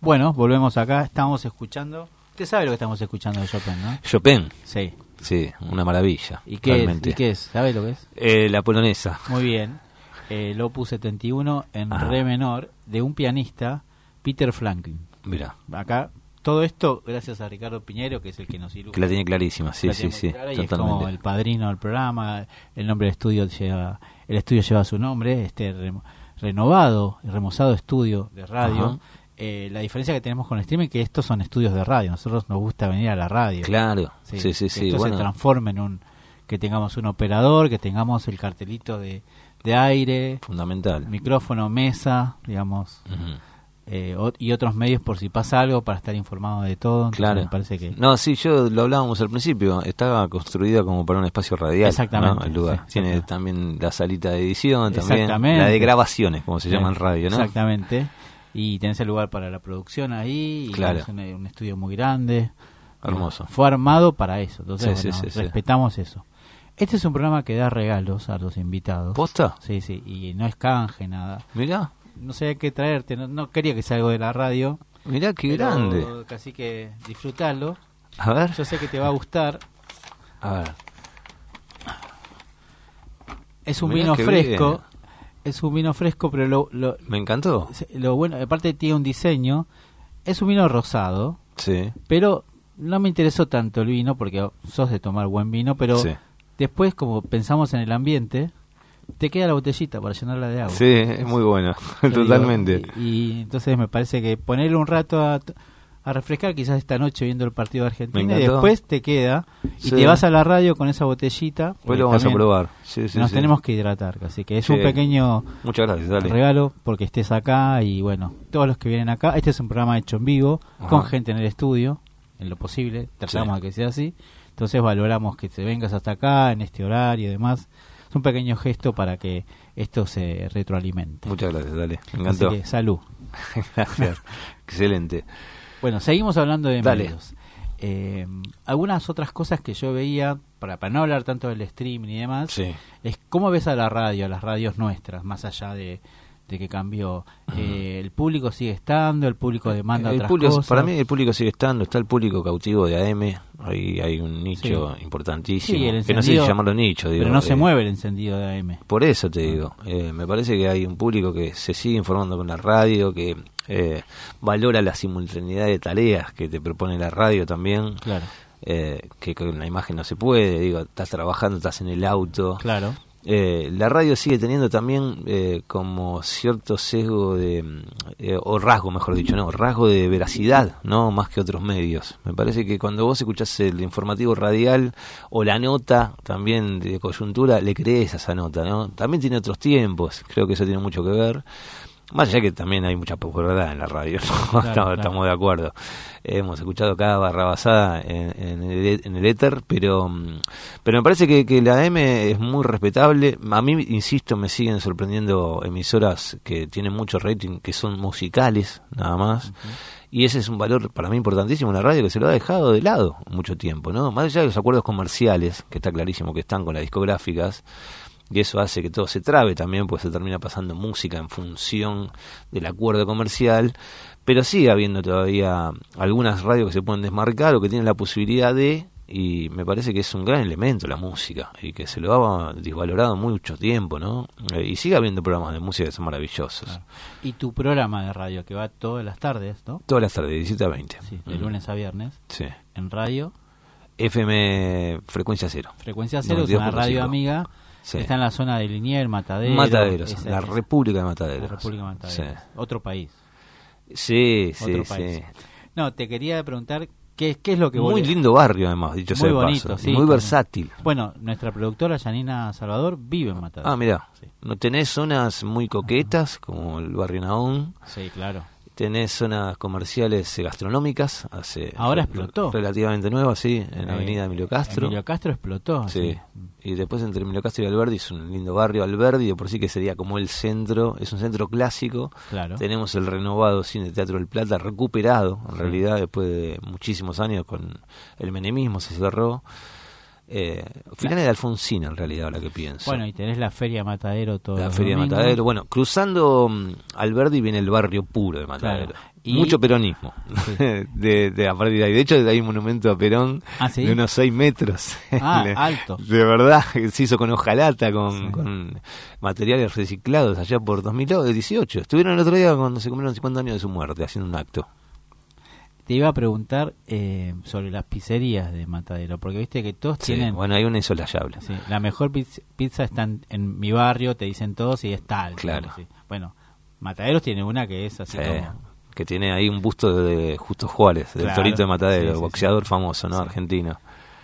Bueno, volvemos acá, estamos escuchando. Usted sabe lo que estamos escuchando de Chopin, ¿no? Chopin. Sí. Sí, una maravilla. ¿Y qué, es, ¿Y qué es? ¿Sabe lo que es? Eh, la polonesa. Muy bien. Eh, el Opus setenta y uno en ah. re menor de un pianista, Peter Franklin. Mira. Acá, todo esto gracias a Ricardo Piñero, que es el que nos ilustra. Que la tiene clarísima, sí, sí, sí. Y es como el padrino del programa, el nombre del estudio lleva, el estudio lleva su nombre, este re, renovado y remozado estudio de radio. Eh, la diferencia que tenemos con el streaming es que estos son estudios de radio. Nosotros nos gusta venir a la radio. Claro, sí, sí, sí. sí que esto bueno. se transforma en un, que tengamos un operador, que tengamos el cartelito de, de aire, fundamental, micrófono, mesa, digamos, uh-huh. eh, o, y otros medios por si pasa algo para estar informado de todo. Entonces claro. Me parece que no, sí, yo lo hablábamos al principio. Estaba construida como para un espacio radial. Exactamente. ¿no? El lugar Sí, tiene también la salita de edición, también exactamente. la de grabaciones, como se sí. llama en radio, ¿no? Exactamente. Y tenés el lugar para la producción ahí, y claro. es un, un estudio muy grande. Hermoso. Fue armado para eso, entonces sí, bueno, sí, sí, respetamos sí. eso. Este es un programa que da regalos a los invitados. ¿Posta? Sí, sí, y no es canje, nada. Mirá. No sé qué traerte, no, no quería que sea algo de la radio. Mirá qué grande. Así que disfrutalo. A ver. Yo sé que te va a gustar. A ver. Es un Mirá vino fresco. Bien. Es un vino fresco, pero lo, lo me encantó. Lo bueno, aparte tiene un diseño. Es un vino rosado. Sí. Pero no me interesó tanto el vino porque sos de tomar buen vino, pero sí. Después, como pensamos en el ambiente, te queda la botellita para llenarla de agua. Sí, es muy bueno, totalmente. Digo, y, y entonces me parece que ponerle un rato a, a refrescar, quizás esta noche viendo el partido de Argentina, y después te queda y sí. te vas a la radio con esa botellita. Pues lo vamos a probar. Sí, sí, nos sí. tenemos que hidratar, así que es sí. un pequeño Muchas gracias, dale. regalo porque estés acá y bueno, todos los que vienen acá. Este es un programa hecho en vivo, Ajá. con gente en el estudio, en lo posible, tratamos sí. de que sea así. Entonces valoramos que te vengas hasta acá en este horario y demás. Es un pequeño gesto para que esto se retroalimente. Muchas gracias, dale. Me encantó. Así que, salud. Gracias. Excelente. Bueno, seguimos hablando de dale. medios. Eh, algunas otras cosas que yo veía, para, para no hablar tanto del streaming y demás, sí. es cómo ves a la radio, a las radios nuestras, más allá de... de que cambió. Eh, el público sigue estando, el público demanda el otras público, cosas. Para mí el público sigue estando, está el público cautivo de A M, ahí hay un nicho sí. importantísimo, sí, que no sé si llamarlo nicho. Digo, pero no eh, se mueve el encendido de A M. Por eso te digo, eh, me parece que hay un público que se sigue informando con la radio, que eh, valora la simultaneidad de tareas que te propone la radio también. Claro. Eh, que con la imagen no se puede, digo, estás trabajando, estás en el auto. Claro. Eh, la radio sigue teniendo también eh, como cierto sesgo de eh, o rasgo, mejor dicho, no, rasgo de veracidad, no más que otros medios. Me parece que cuando vos escuchás el informativo radial o la nota también de coyuntura, le crees a esa nota, ¿no? También tiene otros tiempos, creo que eso tiene mucho que ver. Más allá que también hay mucha posverdad en la radio, ¿no? Claro, estamos, claro. estamos de acuerdo. Eh, hemos escuchado cada barrabasada en, en, el, en el éter, pero pero me parece que, que la A M es muy respetable. A mí, insisto, me siguen sorprendiendo emisoras que tienen mucho rating, que son musicales, nada más. Uh-huh. Y ese es un valor para mí importantísimo en la radio, que se lo ha dejado de lado mucho tiempo, ¿no? Más allá de los acuerdos comerciales, que está clarísimo que están con las discográficas, y eso hace que todo se trabe también, pues se termina pasando música en función del acuerdo comercial, pero sigue habiendo todavía algunas radios que se pueden desmarcar o que tienen la posibilidad de, y me parece que es un gran elemento la música, y que se lo ha desvalorado mucho tiempo, ¿no? Eh, y sigue habiendo programas de música que son maravillosos. Claro. Y tu programa de radio, que va todas las tardes, ¿no? Todas las tardes, de diecisiete a veinte. Sí, de lunes a viernes. Sí. En radio. F M Frecuencia Cero. Frecuencia Cero es una radio amiga. Sí. Está en la zona de Liniers, Matadero. Mataderos, esa, la esa, República de Mataderos. La República de Mataderos. Sí. Otro país. Sí, sí, Otro país. sí. No, te quería preguntar qué, qué es lo que vos... Muy lindo barrio, además, dicho sea de paso. Muy bonito, sí. Muy versátil. Bueno, nuestra productora, Janina Salvador, vive en Mataderos. Ah, mirá. Sí. ¿No tenés zonas muy coquetas, como el barrio Naón? Sí, claro. Tenés zonas comerciales gastronómicas, hace ahora explotó. Relativamente nuevas, sí, en la eh, avenida Emilio Castro. Emilio Castro explotó. Sí. sí. Y después entre Emilio Castro y Alberdi es un lindo barrio. Alberdi, de por sí que sería como el centro, es un centro clásico. Claro. Tenemos el renovado Cine Teatro del Plata, recuperado, en sí. realidad, después de muchísimos años con el menemismo se cerró. Eh, finales de Alfonsín, en realidad, ahora que pienso. Bueno, y tenés la Feria Matadero todo. La Feria de Matadero. Bueno, cruzando um, Alberdi viene el barrio puro de Matadero. Claro. Y... mucho peronismo. Sí. de, de, a partir de ahí. De hecho, hay un monumento a Perón ¿Ah, sí? de unos seis metros. Ah, de, alto. De verdad, se hizo con hojalata, con, Sí. con materiales reciclados allá por dos mil dieciocho. Estuvieron el otro día cuando se cumplieron cincuenta años de su muerte, haciendo un acto. Te iba a preguntar eh, sobre las pizzerías de Matadero, porque viste que todos Sí, tienen... bueno, hay una insolayable. Sí, la mejor pizza, pizza está en, en mi barrio, te dicen todos, y es tal. Claro. Sí. Bueno, Mataderos tiene una que es así Sí, como... que tiene ahí un busto de Justo Juárez, del Claro. Torito de Matadero, Sí, sí, boxeador sí. famoso, ¿no? Sí. Argentino.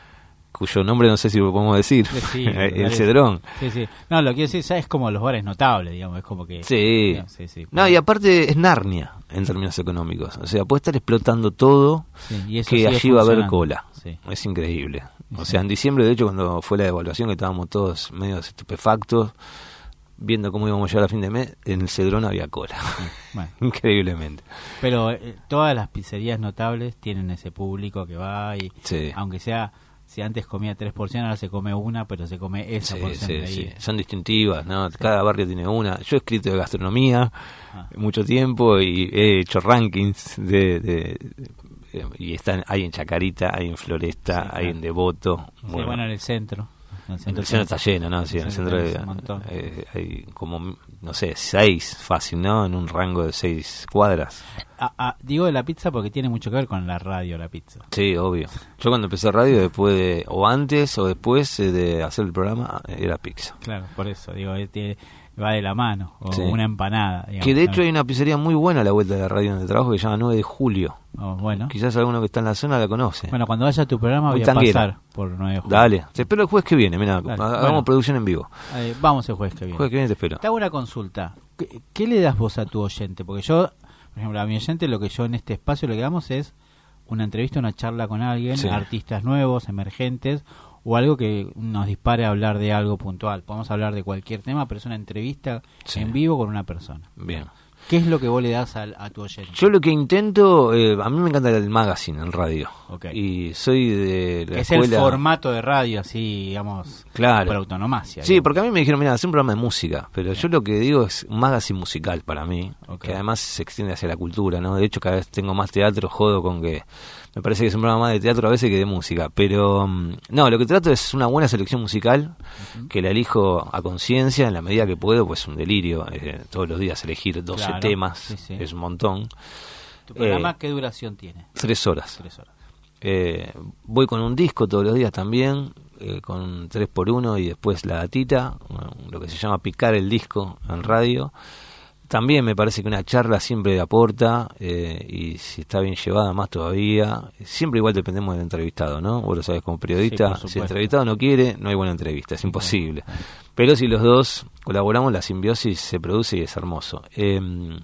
Cuyo nombre no sé si lo podemos decir. Sí, el dale. Cedrón. Sí, sí. No, lo que quiero decir, ya es como los bares notables, digamos, es como que... Sí. No, sí, sí. No, y aparte es Narnia en términos económicos. O sea, puede estar explotando todo, Sí, y eso que sigue allí va a haber funcionando. cola. Sí. Es increíble. O Sí. sea, en diciembre, de hecho, cuando fue la devaluación, que estábamos todos medio estupefactos, viendo cómo íbamos a llegar a fin de mes, en el Cedrón había cola. Bueno, Increíblemente. pero eh, todas las pizzerías notables tienen ese público que va y, Sí. aunque sea, si antes comía tres porciones, ahora se come una, pero se come esa Sí, porción sí, de ahí. sí. Son distintivas, ¿no? Cada barrio tiene una. Yo he escrito de gastronomía Ah. mucho tiempo y he hecho rankings de... de- de- y están hay en Chacarita, hay en Floresta, Sí, hay claro. en Devoto. Sí, bueno, en el centro. En el el centro, centro está lleno, ¿no? Sí, en el centro tenés hay, un montón. eh, hay como, no sé, seis fácil, ¿no? En un rango de seis cuadras. Ah, ah, digo de la pizza porque tiene mucho que ver con la radio, la pizza. Sí, obvio. Yo cuando empecé radio, después de, o antes o después eh, de hacer el programa, era pizza. Claro, por eso, digo, eh, tiene- va de la mano, o Sí. una empanada. Digamos, Que de hecho claro. hay una pizzería muy buena a la vuelta de la radio donde trabajo que se llama nueve de julio. Oh, bueno. Quizás alguno que está en la zona la conoce. Bueno, cuando vaya a tu programa Muy voy a tanguera. pasar por nueve de julio. Dale, te espero el jueves que viene, mira, Dale. hagamos Bueno. producción en vivo. Eh, vamos el jueves que viene. Jueves que viene te espero. Te hago una consulta. ¿Qué, qué le das vos a tu oyente? Porque yo, por ejemplo, a mi oyente lo que yo en este espacio lo que damos es una entrevista, una charla con alguien, Sí. artistas nuevos, emergentes, o algo que nos dispare a hablar de algo puntual. Podemos hablar de cualquier tema, pero es una entrevista Sí. en vivo con una persona. Bien. ¿Qué es lo que vos le das al- a, tu oyente? Yo lo que intento, eh, a mí me encanta el magazine en radio. Ok. Y soy de la es escuela... el formato de radio, así, digamos, Claro. por autonomacia. Sí, digamos. porque a mí me dijeron, mira, hacer un programa de música, pero yo lo que digo es un magazine musical para mí, Ok. que además se extiende hacia la cultura, ¿no? De hecho, cada vez tengo más teatro, jodo con que me parece que es un programa más de teatro a veces que de música, pero mm, no, lo que trato es una buena selección musical, Ujú. que la elijo a conciencia en la medida que puedo, pues un delirio, eh, todos los días elegir doce Claro, temas, sí, sí. es un montón, ¿Tu programa eh, qué duración tiene? tres horas. Tres horas. Eh, voy con un disco todos los días también, eh, con tres por uno y después la datita, bueno, lo que se llama picar el disco en radio. También me parece que una charla siempre aporta, eh, y si está bien llevada más todavía. Siempre igual dependemos del entrevistado, ¿no? Vos lo sabés como Sí, periodista, por si el supuesto. entrevistado no quiere, no hay buena entrevista, es imposible. Pero si los dos colaboramos, la simbiosis se produce y es hermoso. Eh,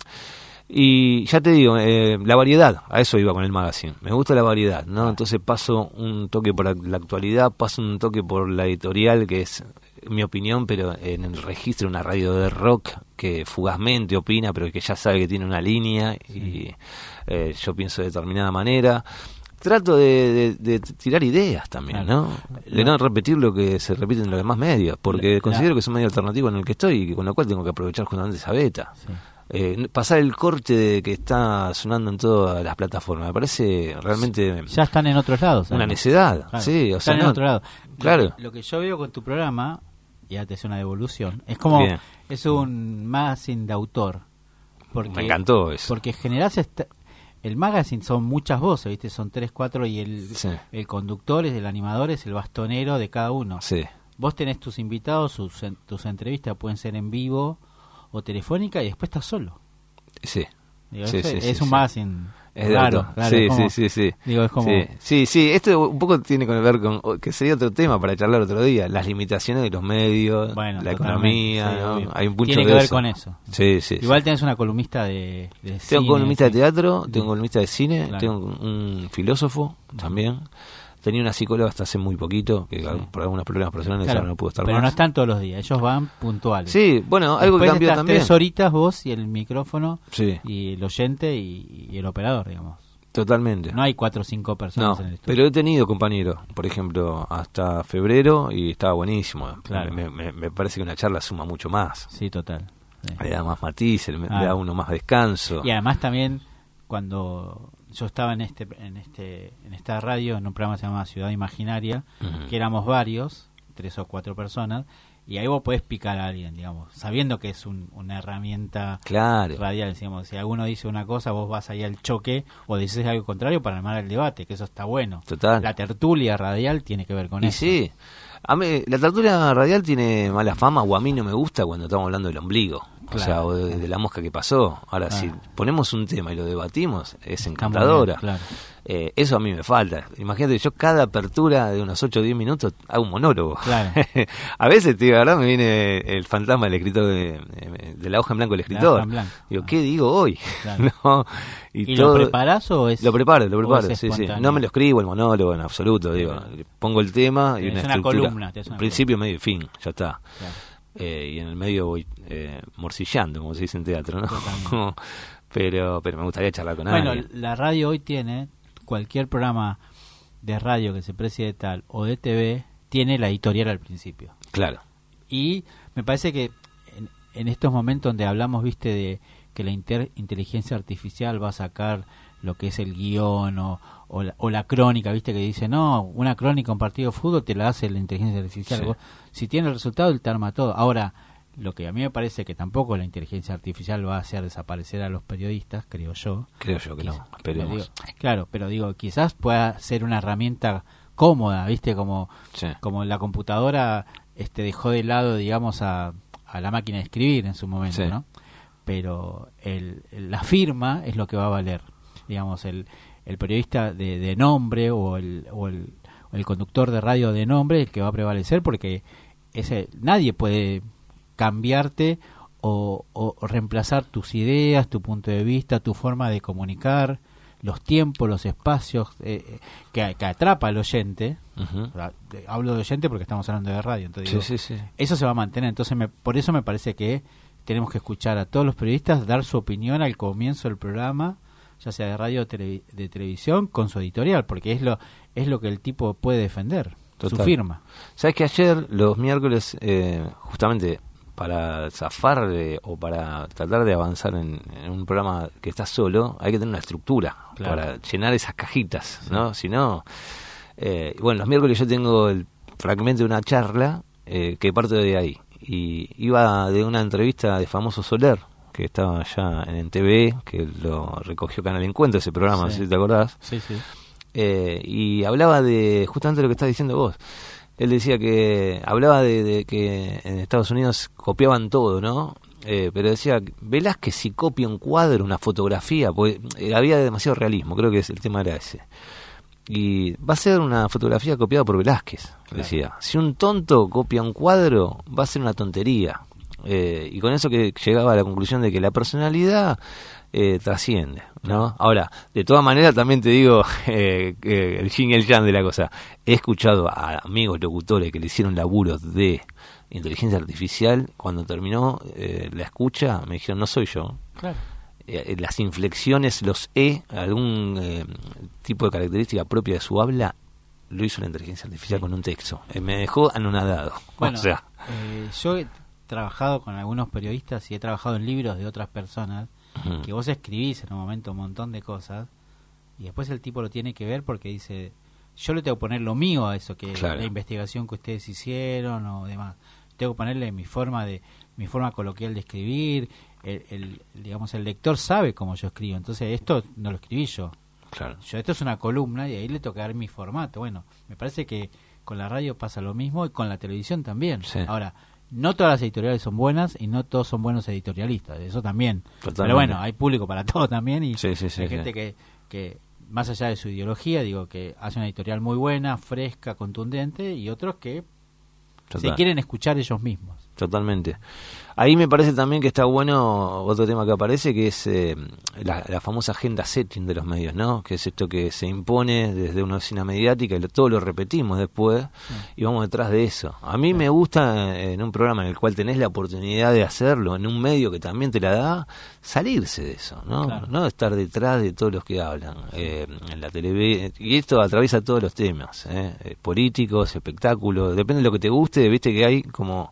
Y ya te digo, eh, la variedad, a eso iba con el magazine. Me gusta la variedad, ¿no? Entonces paso un toque por la actualidad, paso un toque por la editorial, que es mi opinión, pero en el registro de una radio de rock que fugazmente opina, pero que ya sabe que tiene una línea y eh, yo pienso de determinada manera. Trato de, de, de tirar ideas también, Claro. ¿no? De no repetir lo que se repite en los demás medios, porque La- considero la- que es un medio alternativo en el que estoy y con lo cual tengo que aprovechar justamente esa beta. Sí. Eh, pasar el corte de que está sonando en todas las plataformas me parece realmente Ya están en otros lados. una además. necedad. Claro, Sí, o están sea, en no- otro lado. claro. Lo que, lo que yo veo con tu programa, y ya te hace una devolución, es como, Bien. es un magazine de autor. Porque, Me encantó eso. Porque generás, esta- el magazine son muchas voces, ¿viste? Son tres, cuatro, y el, Sí. el conductor es el animador, es el bastonero de cada uno. Sí, Vos tenés tus invitados, sus, en- tus entrevistas pueden ser en vivo o telefónica, y después estás solo. sí. Digo, Sí, es sí, es sí, un sí. magazine Es de raro. autor. raro, sí, es como- sí, sí, sí. Digo, es como... Sí, sí, sí, esto un poco tiene que ver con, o- que sería otro tema para charlar otro día, las limitaciones de los medios, Bueno, la totalmente, economía, sí, ¿no? obvio. Hay un punto Tiene de que ver eso. con eso. Sí, sí. Igual sí. tenés una columnista de, de Tengo cine, columnista de sí. teatro, Sí. tengo columnista de cine, Claro. tengo un filósofo también. Tenía una psicóloga hasta hace muy poquito, que Sí. por algunos problemas personales Claro, ahora no pudo estar pero más. no están todos los días, ellos van puntuales. Sí, bueno, algo que Después cambió estás también. tres horitas vos y el micrófono Sí, y el oyente y, y el operador, digamos. totalmente. No hay cuatro o cinco personas No, en el estudio. pero he tenido compañeros, por ejemplo, hasta febrero y estaba buenísimo. Claro. Me, me- me parece que una charla suma mucho más. Sí, total. Sí. Le da más matices, le Ah. le da a uno más descanso. Y además también cuando yo estaba en este en este en esta radio, en un programa que se llama Ciudad Imaginaria, uh-huh. que éramos varios, tres o cuatro personas, y ahí vos podés picar a alguien, digamos, sabiendo que es un, una herramienta claro. radial, digamos. Si alguno dice una cosa, vos vas ahí al choque o dices algo contrario para armar el debate, que eso está bueno. Total. La tertulia radial tiene que ver con y eso. Sí, a mí, la tertulia radial tiene mala fama, o a mí no me gusta cuando estamos hablando del ombligo. Claro. O sea, o de, de la mosca que pasó. Ahora, claro. si ponemos un tema y lo debatimos, es encantadora. Bien, claro. eh, eso a mí me falta. Imagínate, yo cada apertura de unos ocho o diez minutos hago un monólogo. Claro. A veces, tío, la verdad, me viene el fantasma del escritor, de, de la hoja en blanco del escritor. En blanco. Digo, ¿qué digo hoy? Claro. no, ¿Y, ¿Y todo... lo preparás o es...? Lo preparo, lo preparo, sí, sí. No me lo escribo el monólogo en absoluto, digo. Sí. Pongo el tema y una, una estructura. Columna, una principio, columna. Medio y fin, ya está. Claro. Eh, y en el medio voy eh, morcillando, como se dice en teatro, ¿no? pero pero me gustaría charlar con bueno, alguien. Bueno, la radio hoy tiene, cualquier programa de radio que se precie de tal o de T V, tiene la editorial al principio. Claro. Y me parece que en, en estos momentos donde hablamos, viste, de que la inter, inteligencia artificial va a sacar lo que es el guión o, o, la, o la crónica, viste, que dice, no, una crónica, un partido de fútbol te la hace la inteligencia artificial. Sí. Vos, si tiene el resultado, él te arma todo. Ahora, lo que a mí me parece que tampoco la inteligencia artificial va a hacer desaparecer a los periodistas, creo yo. Creo yo que no, esperemos. Digo, claro, pero digo, quizás pueda ser una herramienta cómoda, viste, como, sí. como la computadora este dejó de lado, digamos, a, a la máquina de escribir en su momento, sí. ¿no? Pero el, la firma es lo que va a valer. Digamos, el, el periodista de, de nombre o el, o el el conductor de radio de nombre el que va a prevalecer, porque ese nadie puede cambiarte o, o, o reemplazar tus ideas, tu punto de vista, tu forma de comunicar, los tiempos, los espacios eh, que, que atrapa al oyente. Uh-huh. O sea, hablo de oyente porque estamos hablando de radio, entonces digo, sí, sí, sí. eso se va a mantener. Entonces me, por eso me parece que tenemos que escuchar a todos los periodistas dar su opinión al comienzo del programa, ya sea de radio o tele, de televisión, con su editorial, porque es lo es lo que el tipo puede defender, Total. Su firma. ¿Sabes que ayer, los miércoles, eh, justamente para zafar eh, o para tratar de avanzar en, en un programa que está solo, hay que tener una estructura claro. para llenar esas cajitas, sí. ¿no? Si no, eh, bueno, los miércoles yo tengo el fragmento de una charla eh, que parte de ahí, y iba de una entrevista de Famoso Soler, que estaba ya en T V, que lo recogió Canal Encuentro, ese programa, sí. no sé si te acordás. Sí, sí. Eh, y hablaba de justamente lo que estás diciendo vos. Él decía que hablaba de, de que en Estados Unidos copiaban todo, ¿no? Eh, pero decía, Velázquez si copia un cuadro, una fotografía, porque eh, había demasiado realismo, creo que el tema era ese. Y va a ser una fotografía copiada por Velázquez, claro. decía. Si un tonto copia un cuadro, va a ser una tontería. Eh, y con eso que llegaba a la conclusión de que la personalidad eh, trasciende, ¿no? Ahora, de todas maneras también te digo eh, eh, el yin y el yang de la cosa. He escuchado a amigos locutores que le hicieron laburos de inteligencia artificial, cuando terminó eh, la escucha me dijeron, no soy yo. Claro. Eh, las inflexiones, los E, algún eh, tipo de característica propia de su habla, lo hizo la inteligencia artificial sí. con un texto. Eh, me dejó anonadado. Bueno, o sea, eh, yo he trabajado con algunos periodistas y he trabajado en libros de otras personas uh-huh. que vos escribís en un momento un montón de cosas y después el tipo lo tiene que ver porque dice, yo le tengo que poner lo mío a eso, que claro. la investigación que ustedes hicieron o demás. Tengo que ponerle mi forma de mi forma coloquial de escribir. El, el digamos el lector sabe cómo yo escribo, entonces esto no lo escribí yo. Claro. Yo esto es una columna y ahí le toca dar mi formato. Bueno, me parece que con la radio pasa lo mismo y con la televisión también. Sí. Ahora, no todas las editoriales son buenas y no todos son buenos editorialistas, eso también. Totalmente. Pero bueno, hay público para todo también y sí, sí, sí, hay sí. gente que, que más allá de su ideología, digo, que hace una editorial muy buena, fresca, contundente, y otros que Total. se quieren escuchar ellos mismos. Totalmente. Ahí me parece también que está bueno otro tema que aparece, que es eh, la, la famosa agenda setting de los medios, ¿no? Que es esto que se impone desde una oficina mediática y lo, todo lo repetimos después sí. y vamos detrás de eso. A mí sí. me gusta eh, en un programa en el cual tenés la oportunidad de hacerlo, en un medio que también te la da, salirse de eso, ¿no? Claro. No estar detrás de todos los que hablan eh, en la televisión. Y esto atraviesa todos los temas, ¿eh? Eh, políticos, espectáculos, depende de lo que te guste, viste que hay como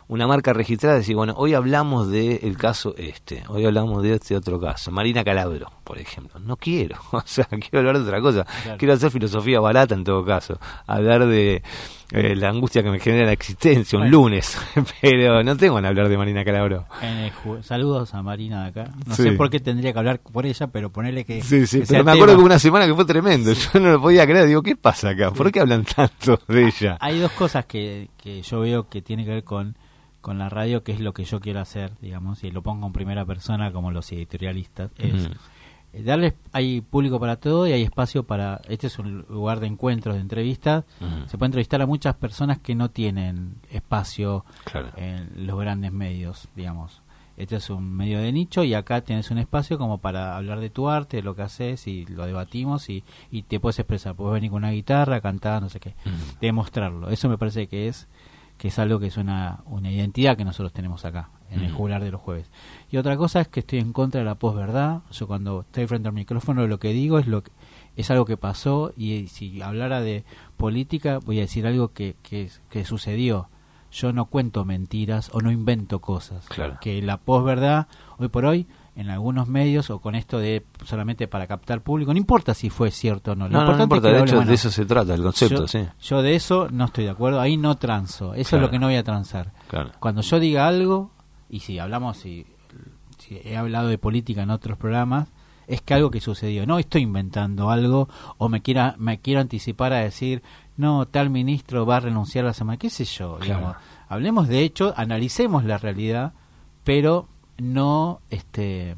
una marca registrada, decir, bueno, hoy hablamos del caso este, hoy hablamos de este otro caso, Marina Calabro, por ejemplo. No quiero, o sea, quiero hablar de otra cosa. Claro. Quiero hacer filosofía barata en todo caso, hablar de eh, la angustia que me genera la existencia un bueno. lunes, pero no tengo que hablar de Marina Calabro. En el ju- Saludos a Marina de acá. No sí. sé por qué tendría que hablar por ella, pero ponerle que... Sí, sí, que pero me acuerdo que una semana que fue tremendo, sí. Yo no lo podía creer, digo, ¿qué pasa acá? ¿Por qué hablan tanto de ella? Hay dos cosas que, que yo veo que tiene que ver con, con la radio, que es lo que yo quiero hacer, digamos, y lo pongo en primera persona como los editorialistas, es uh-huh. darles, hay público para todo y hay espacio para, este es un lugar de encuentros, de entrevistas, uh-huh. se puede entrevistar a muchas personas que no tienen espacio claro. en los grandes medios, digamos. Este es un medio de nicho y acá tienes un espacio como para hablar de tu arte, de lo que haces y lo debatimos y, y te puedes expresar. Puedes venir con una guitarra, cantar, no sé qué, uh-huh. demostrarlo. Eso me parece que es que es algo que es una, una identidad que nosotros tenemos acá, en uh-huh. el jugular de los jueves. Y otra cosa es que estoy en contra de la posverdad. Yo cuando estoy frente al micrófono lo que digo es lo que, es algo que pasó y si hablara de política voy a decir algo que, que, que sucedió. Yo no cuento mentiras o no invento cosas. Claro. Que la posverdad, hoy por hoy, en algunos medios o con esto de solamente para captar público, no importa si fue cierto o no. No, no, no importa, de hecho de eso se trata, el concepto, yo, sí. Yo de eso no estoy de acuerdo, ahí no transo, eso claro. es lo que no voy a transar. Claro. Cuando yo diga algo, y si hablamos, si, si he hablado de política en otros programas, es que algo que sucedió, no estoy inventando algo o me quiera me quiero anticipar a decir no, tal ministro va a renunciar la semana, qué sé yo, claro. digamos, hablemos de hecho, analicemos la realidad, pero no este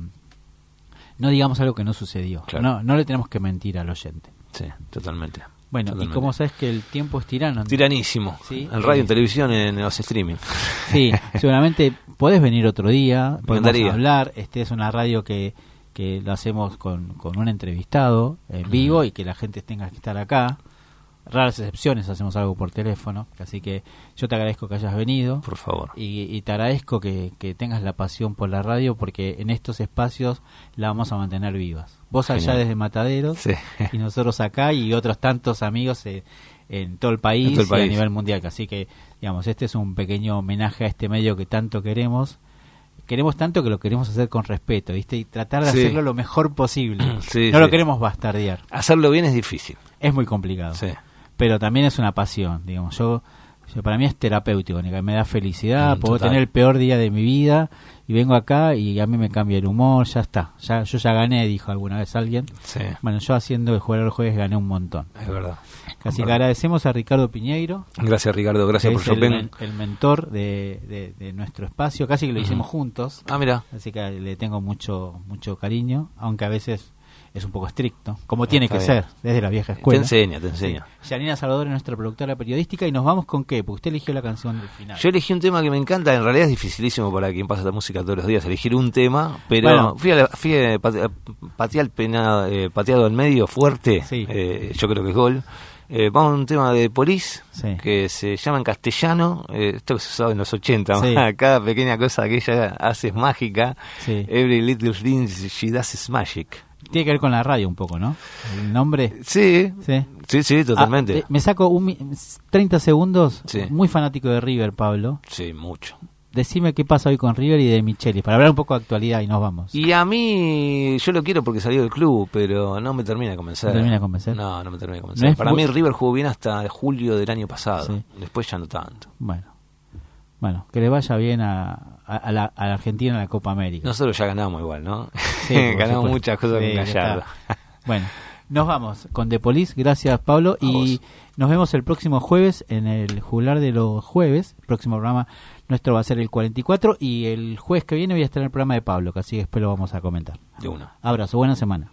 no digamos algo que no sucedió, claro. no no le tenemos que mentir al oyente. Sí, totalmente. Bueno, totalmente. Y como sabes que el tiempo es tirano. Tiranísimo. ¿Sí? En radio, eh, en televisión, en los streaming. Sí, seguramente podés venir otro día, podemos hablar, este es una radio que que lo hacemos con, con un entrevistado en vivo uh-huh. y que la gente tenga que estar acá. Raras excepciones hacemos algo por teléfono, así que yo te agradezco que hayas venido. Por favor. Y, y te agradezco que, que tengas la pasión por la radio, porque en estos espacios la vamos a mantener vivas. Vos Genial. Allá desde Mataderos sí. y nosotros acá y otros tantos amigos eh, en todo el país, todo el país y a nivel mundial. Así que, digamos, este es un pequeño homenaje a este medio que tanto queremos. Queremos tanto que lo queremos hacer con respeto, ¿viste? Y tratar de sí. hacerlo lo mejor posible. Sí, no sí. lo queremos bastardear. Hacerlo bien es difícil. Es muy complicado. Sí. Pero también es una pasión, digamos. Yo, yo para mí es terapéutico, me da felicidad. Mm, puedo total. tener el peor día de mi vida y vengo acá y a mí me cambia el humor, ya está. Ya, yo ya gané, dijo alguna vez alguien. Sí. Bueno, yo haciendo el jugador jueves gané un montón. Es verdad. Así que agradecemos a Ricardo Piñeiro. Gracias, Ricardo, gracias por el, men, el mentor de, de, de nuestro espacio, casi que lo hicimos uh-huh. juntos. Ah, mira. Así que le tengo mucho mucho cariño, aunque a veces es un poco estricto, como tiene Está que bien. ser, desde la vieja escuela. Te enseña, te enseña. Sí. Yanina Salvador es nuestra productora periodística y nos vamos con qué, porque usted eligió la canción del final. Yo elegí un tema que me encanta, en realidad es dificilísimo para quien pasa esta música todos los días, elegir un tema, pero bueno. fui a, fui a patear el pena, eh, pateado al medio fuerte, sí. eh, yo creo que es gol. Eh, vamos a un tema de Police sí. que se llama en castellano, eh, esto que se usaba en los ochenta, sí. cada pequeña cosa que ella hace es mágica. Sí. Every little thing she does is magic. Tiene que ver con la radio un poco, ¿no? El nombre. Sí, sí, sí, sí totalmente. Ah, me saco un, treinta segundos, sí. muy fanático de River, Pablo. Sí, mucho. Decime qué pasa hoy con River y de Michelis, para hablar un poco de actualidad y nos vamos. Y a mí, yo lo quiero porque salió del club, pero no me termina de convencer. ¿No termina de convencer? No, no me termina de convencer. ¿No para muy... mí River jugó bien hasta julio del año pasado, sí. después ya no tanto. Bueno, bueno, que le vaya bien a, a, a, la, a la Argentina en la Copa América. Nosotros ya ganamos igual, ¿no? Sí, ganamos supuesto. muchas cosas sí, con Gallardo. Bueno, nos vamos con The Police, gracias Pablo, a y vos. Nos vemos el próximo jueves en el Jugular de los Jueves, el próximo programa nuestro va a ser el cuarenta y cuatro y el jueves que viene voy a estar en el programa de Pablo, que así después lo vamos a comentar. De una. Abrazo, buena semana.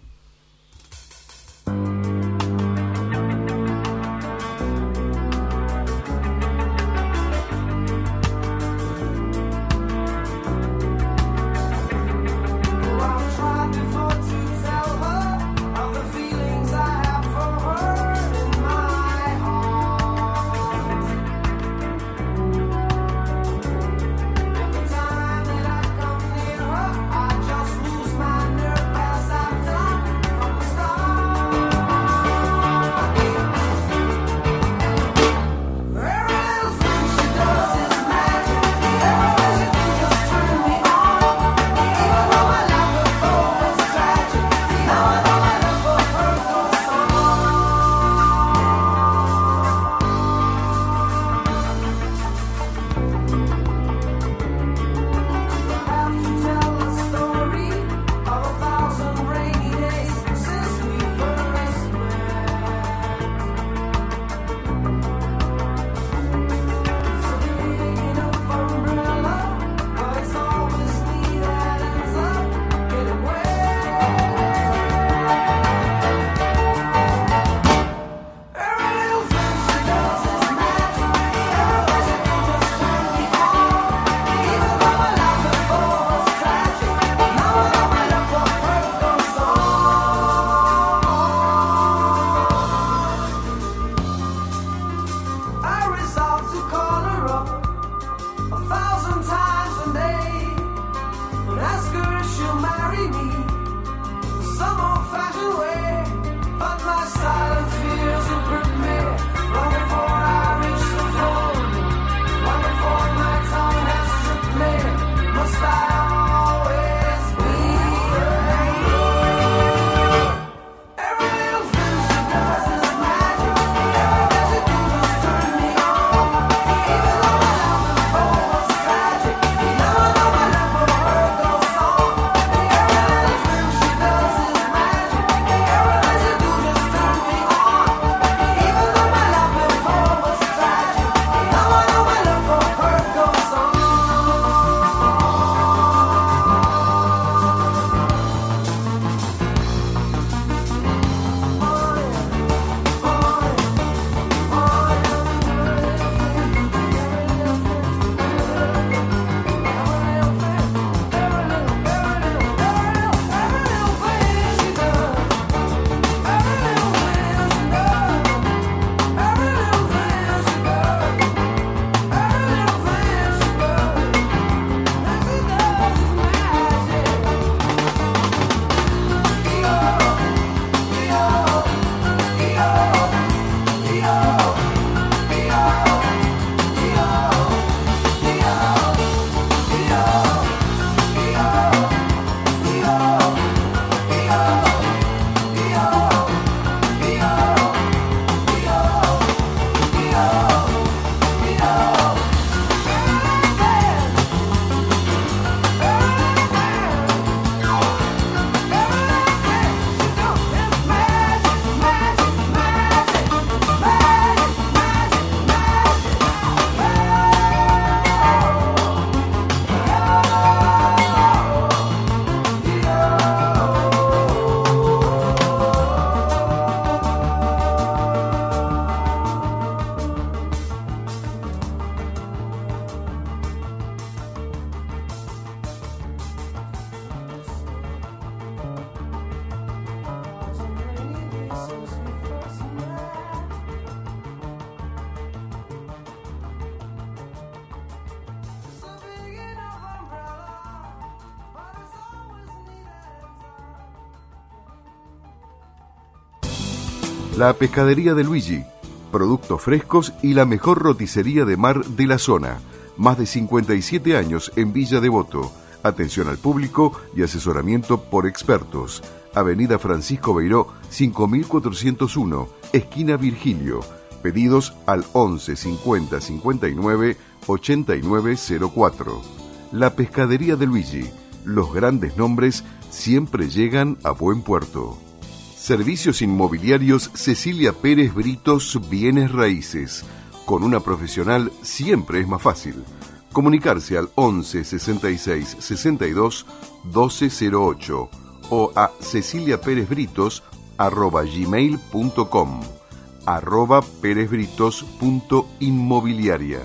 La Pescadería de Luigi, productos frescos y la mejor roticería de mar de la zona. Más de cincuenta y siete años en Villa Devoto. Atención al público y asesoramiento por expertos. Avenida Francisco Beiró, cinco mil cuatrocientos uno, esquina Virgilio. Pedidos al once cincuenta cincuenta y nueve ochenta y nueve cero cuatro. La Pescadería de Luigi. Los grandes nombres siempre llegan a buen puerto. Servicios inmobiliarios Cecilia Pérez Britos Bienes Raíces. Con una profesional siempre es más fácil. Comunicarse al once sesenta y seis sesenta y dos doce cero ocho o a ceciliaperezbritos arroba gmail punto com, arroba perezbritos punto inmobiliaria.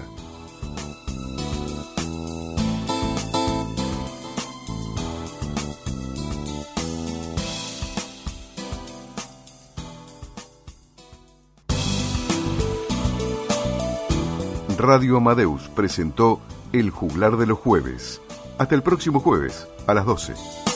Radio Amadeus presentó El Juglar de los Jueves. Hasta el próximo jueves, a las doce.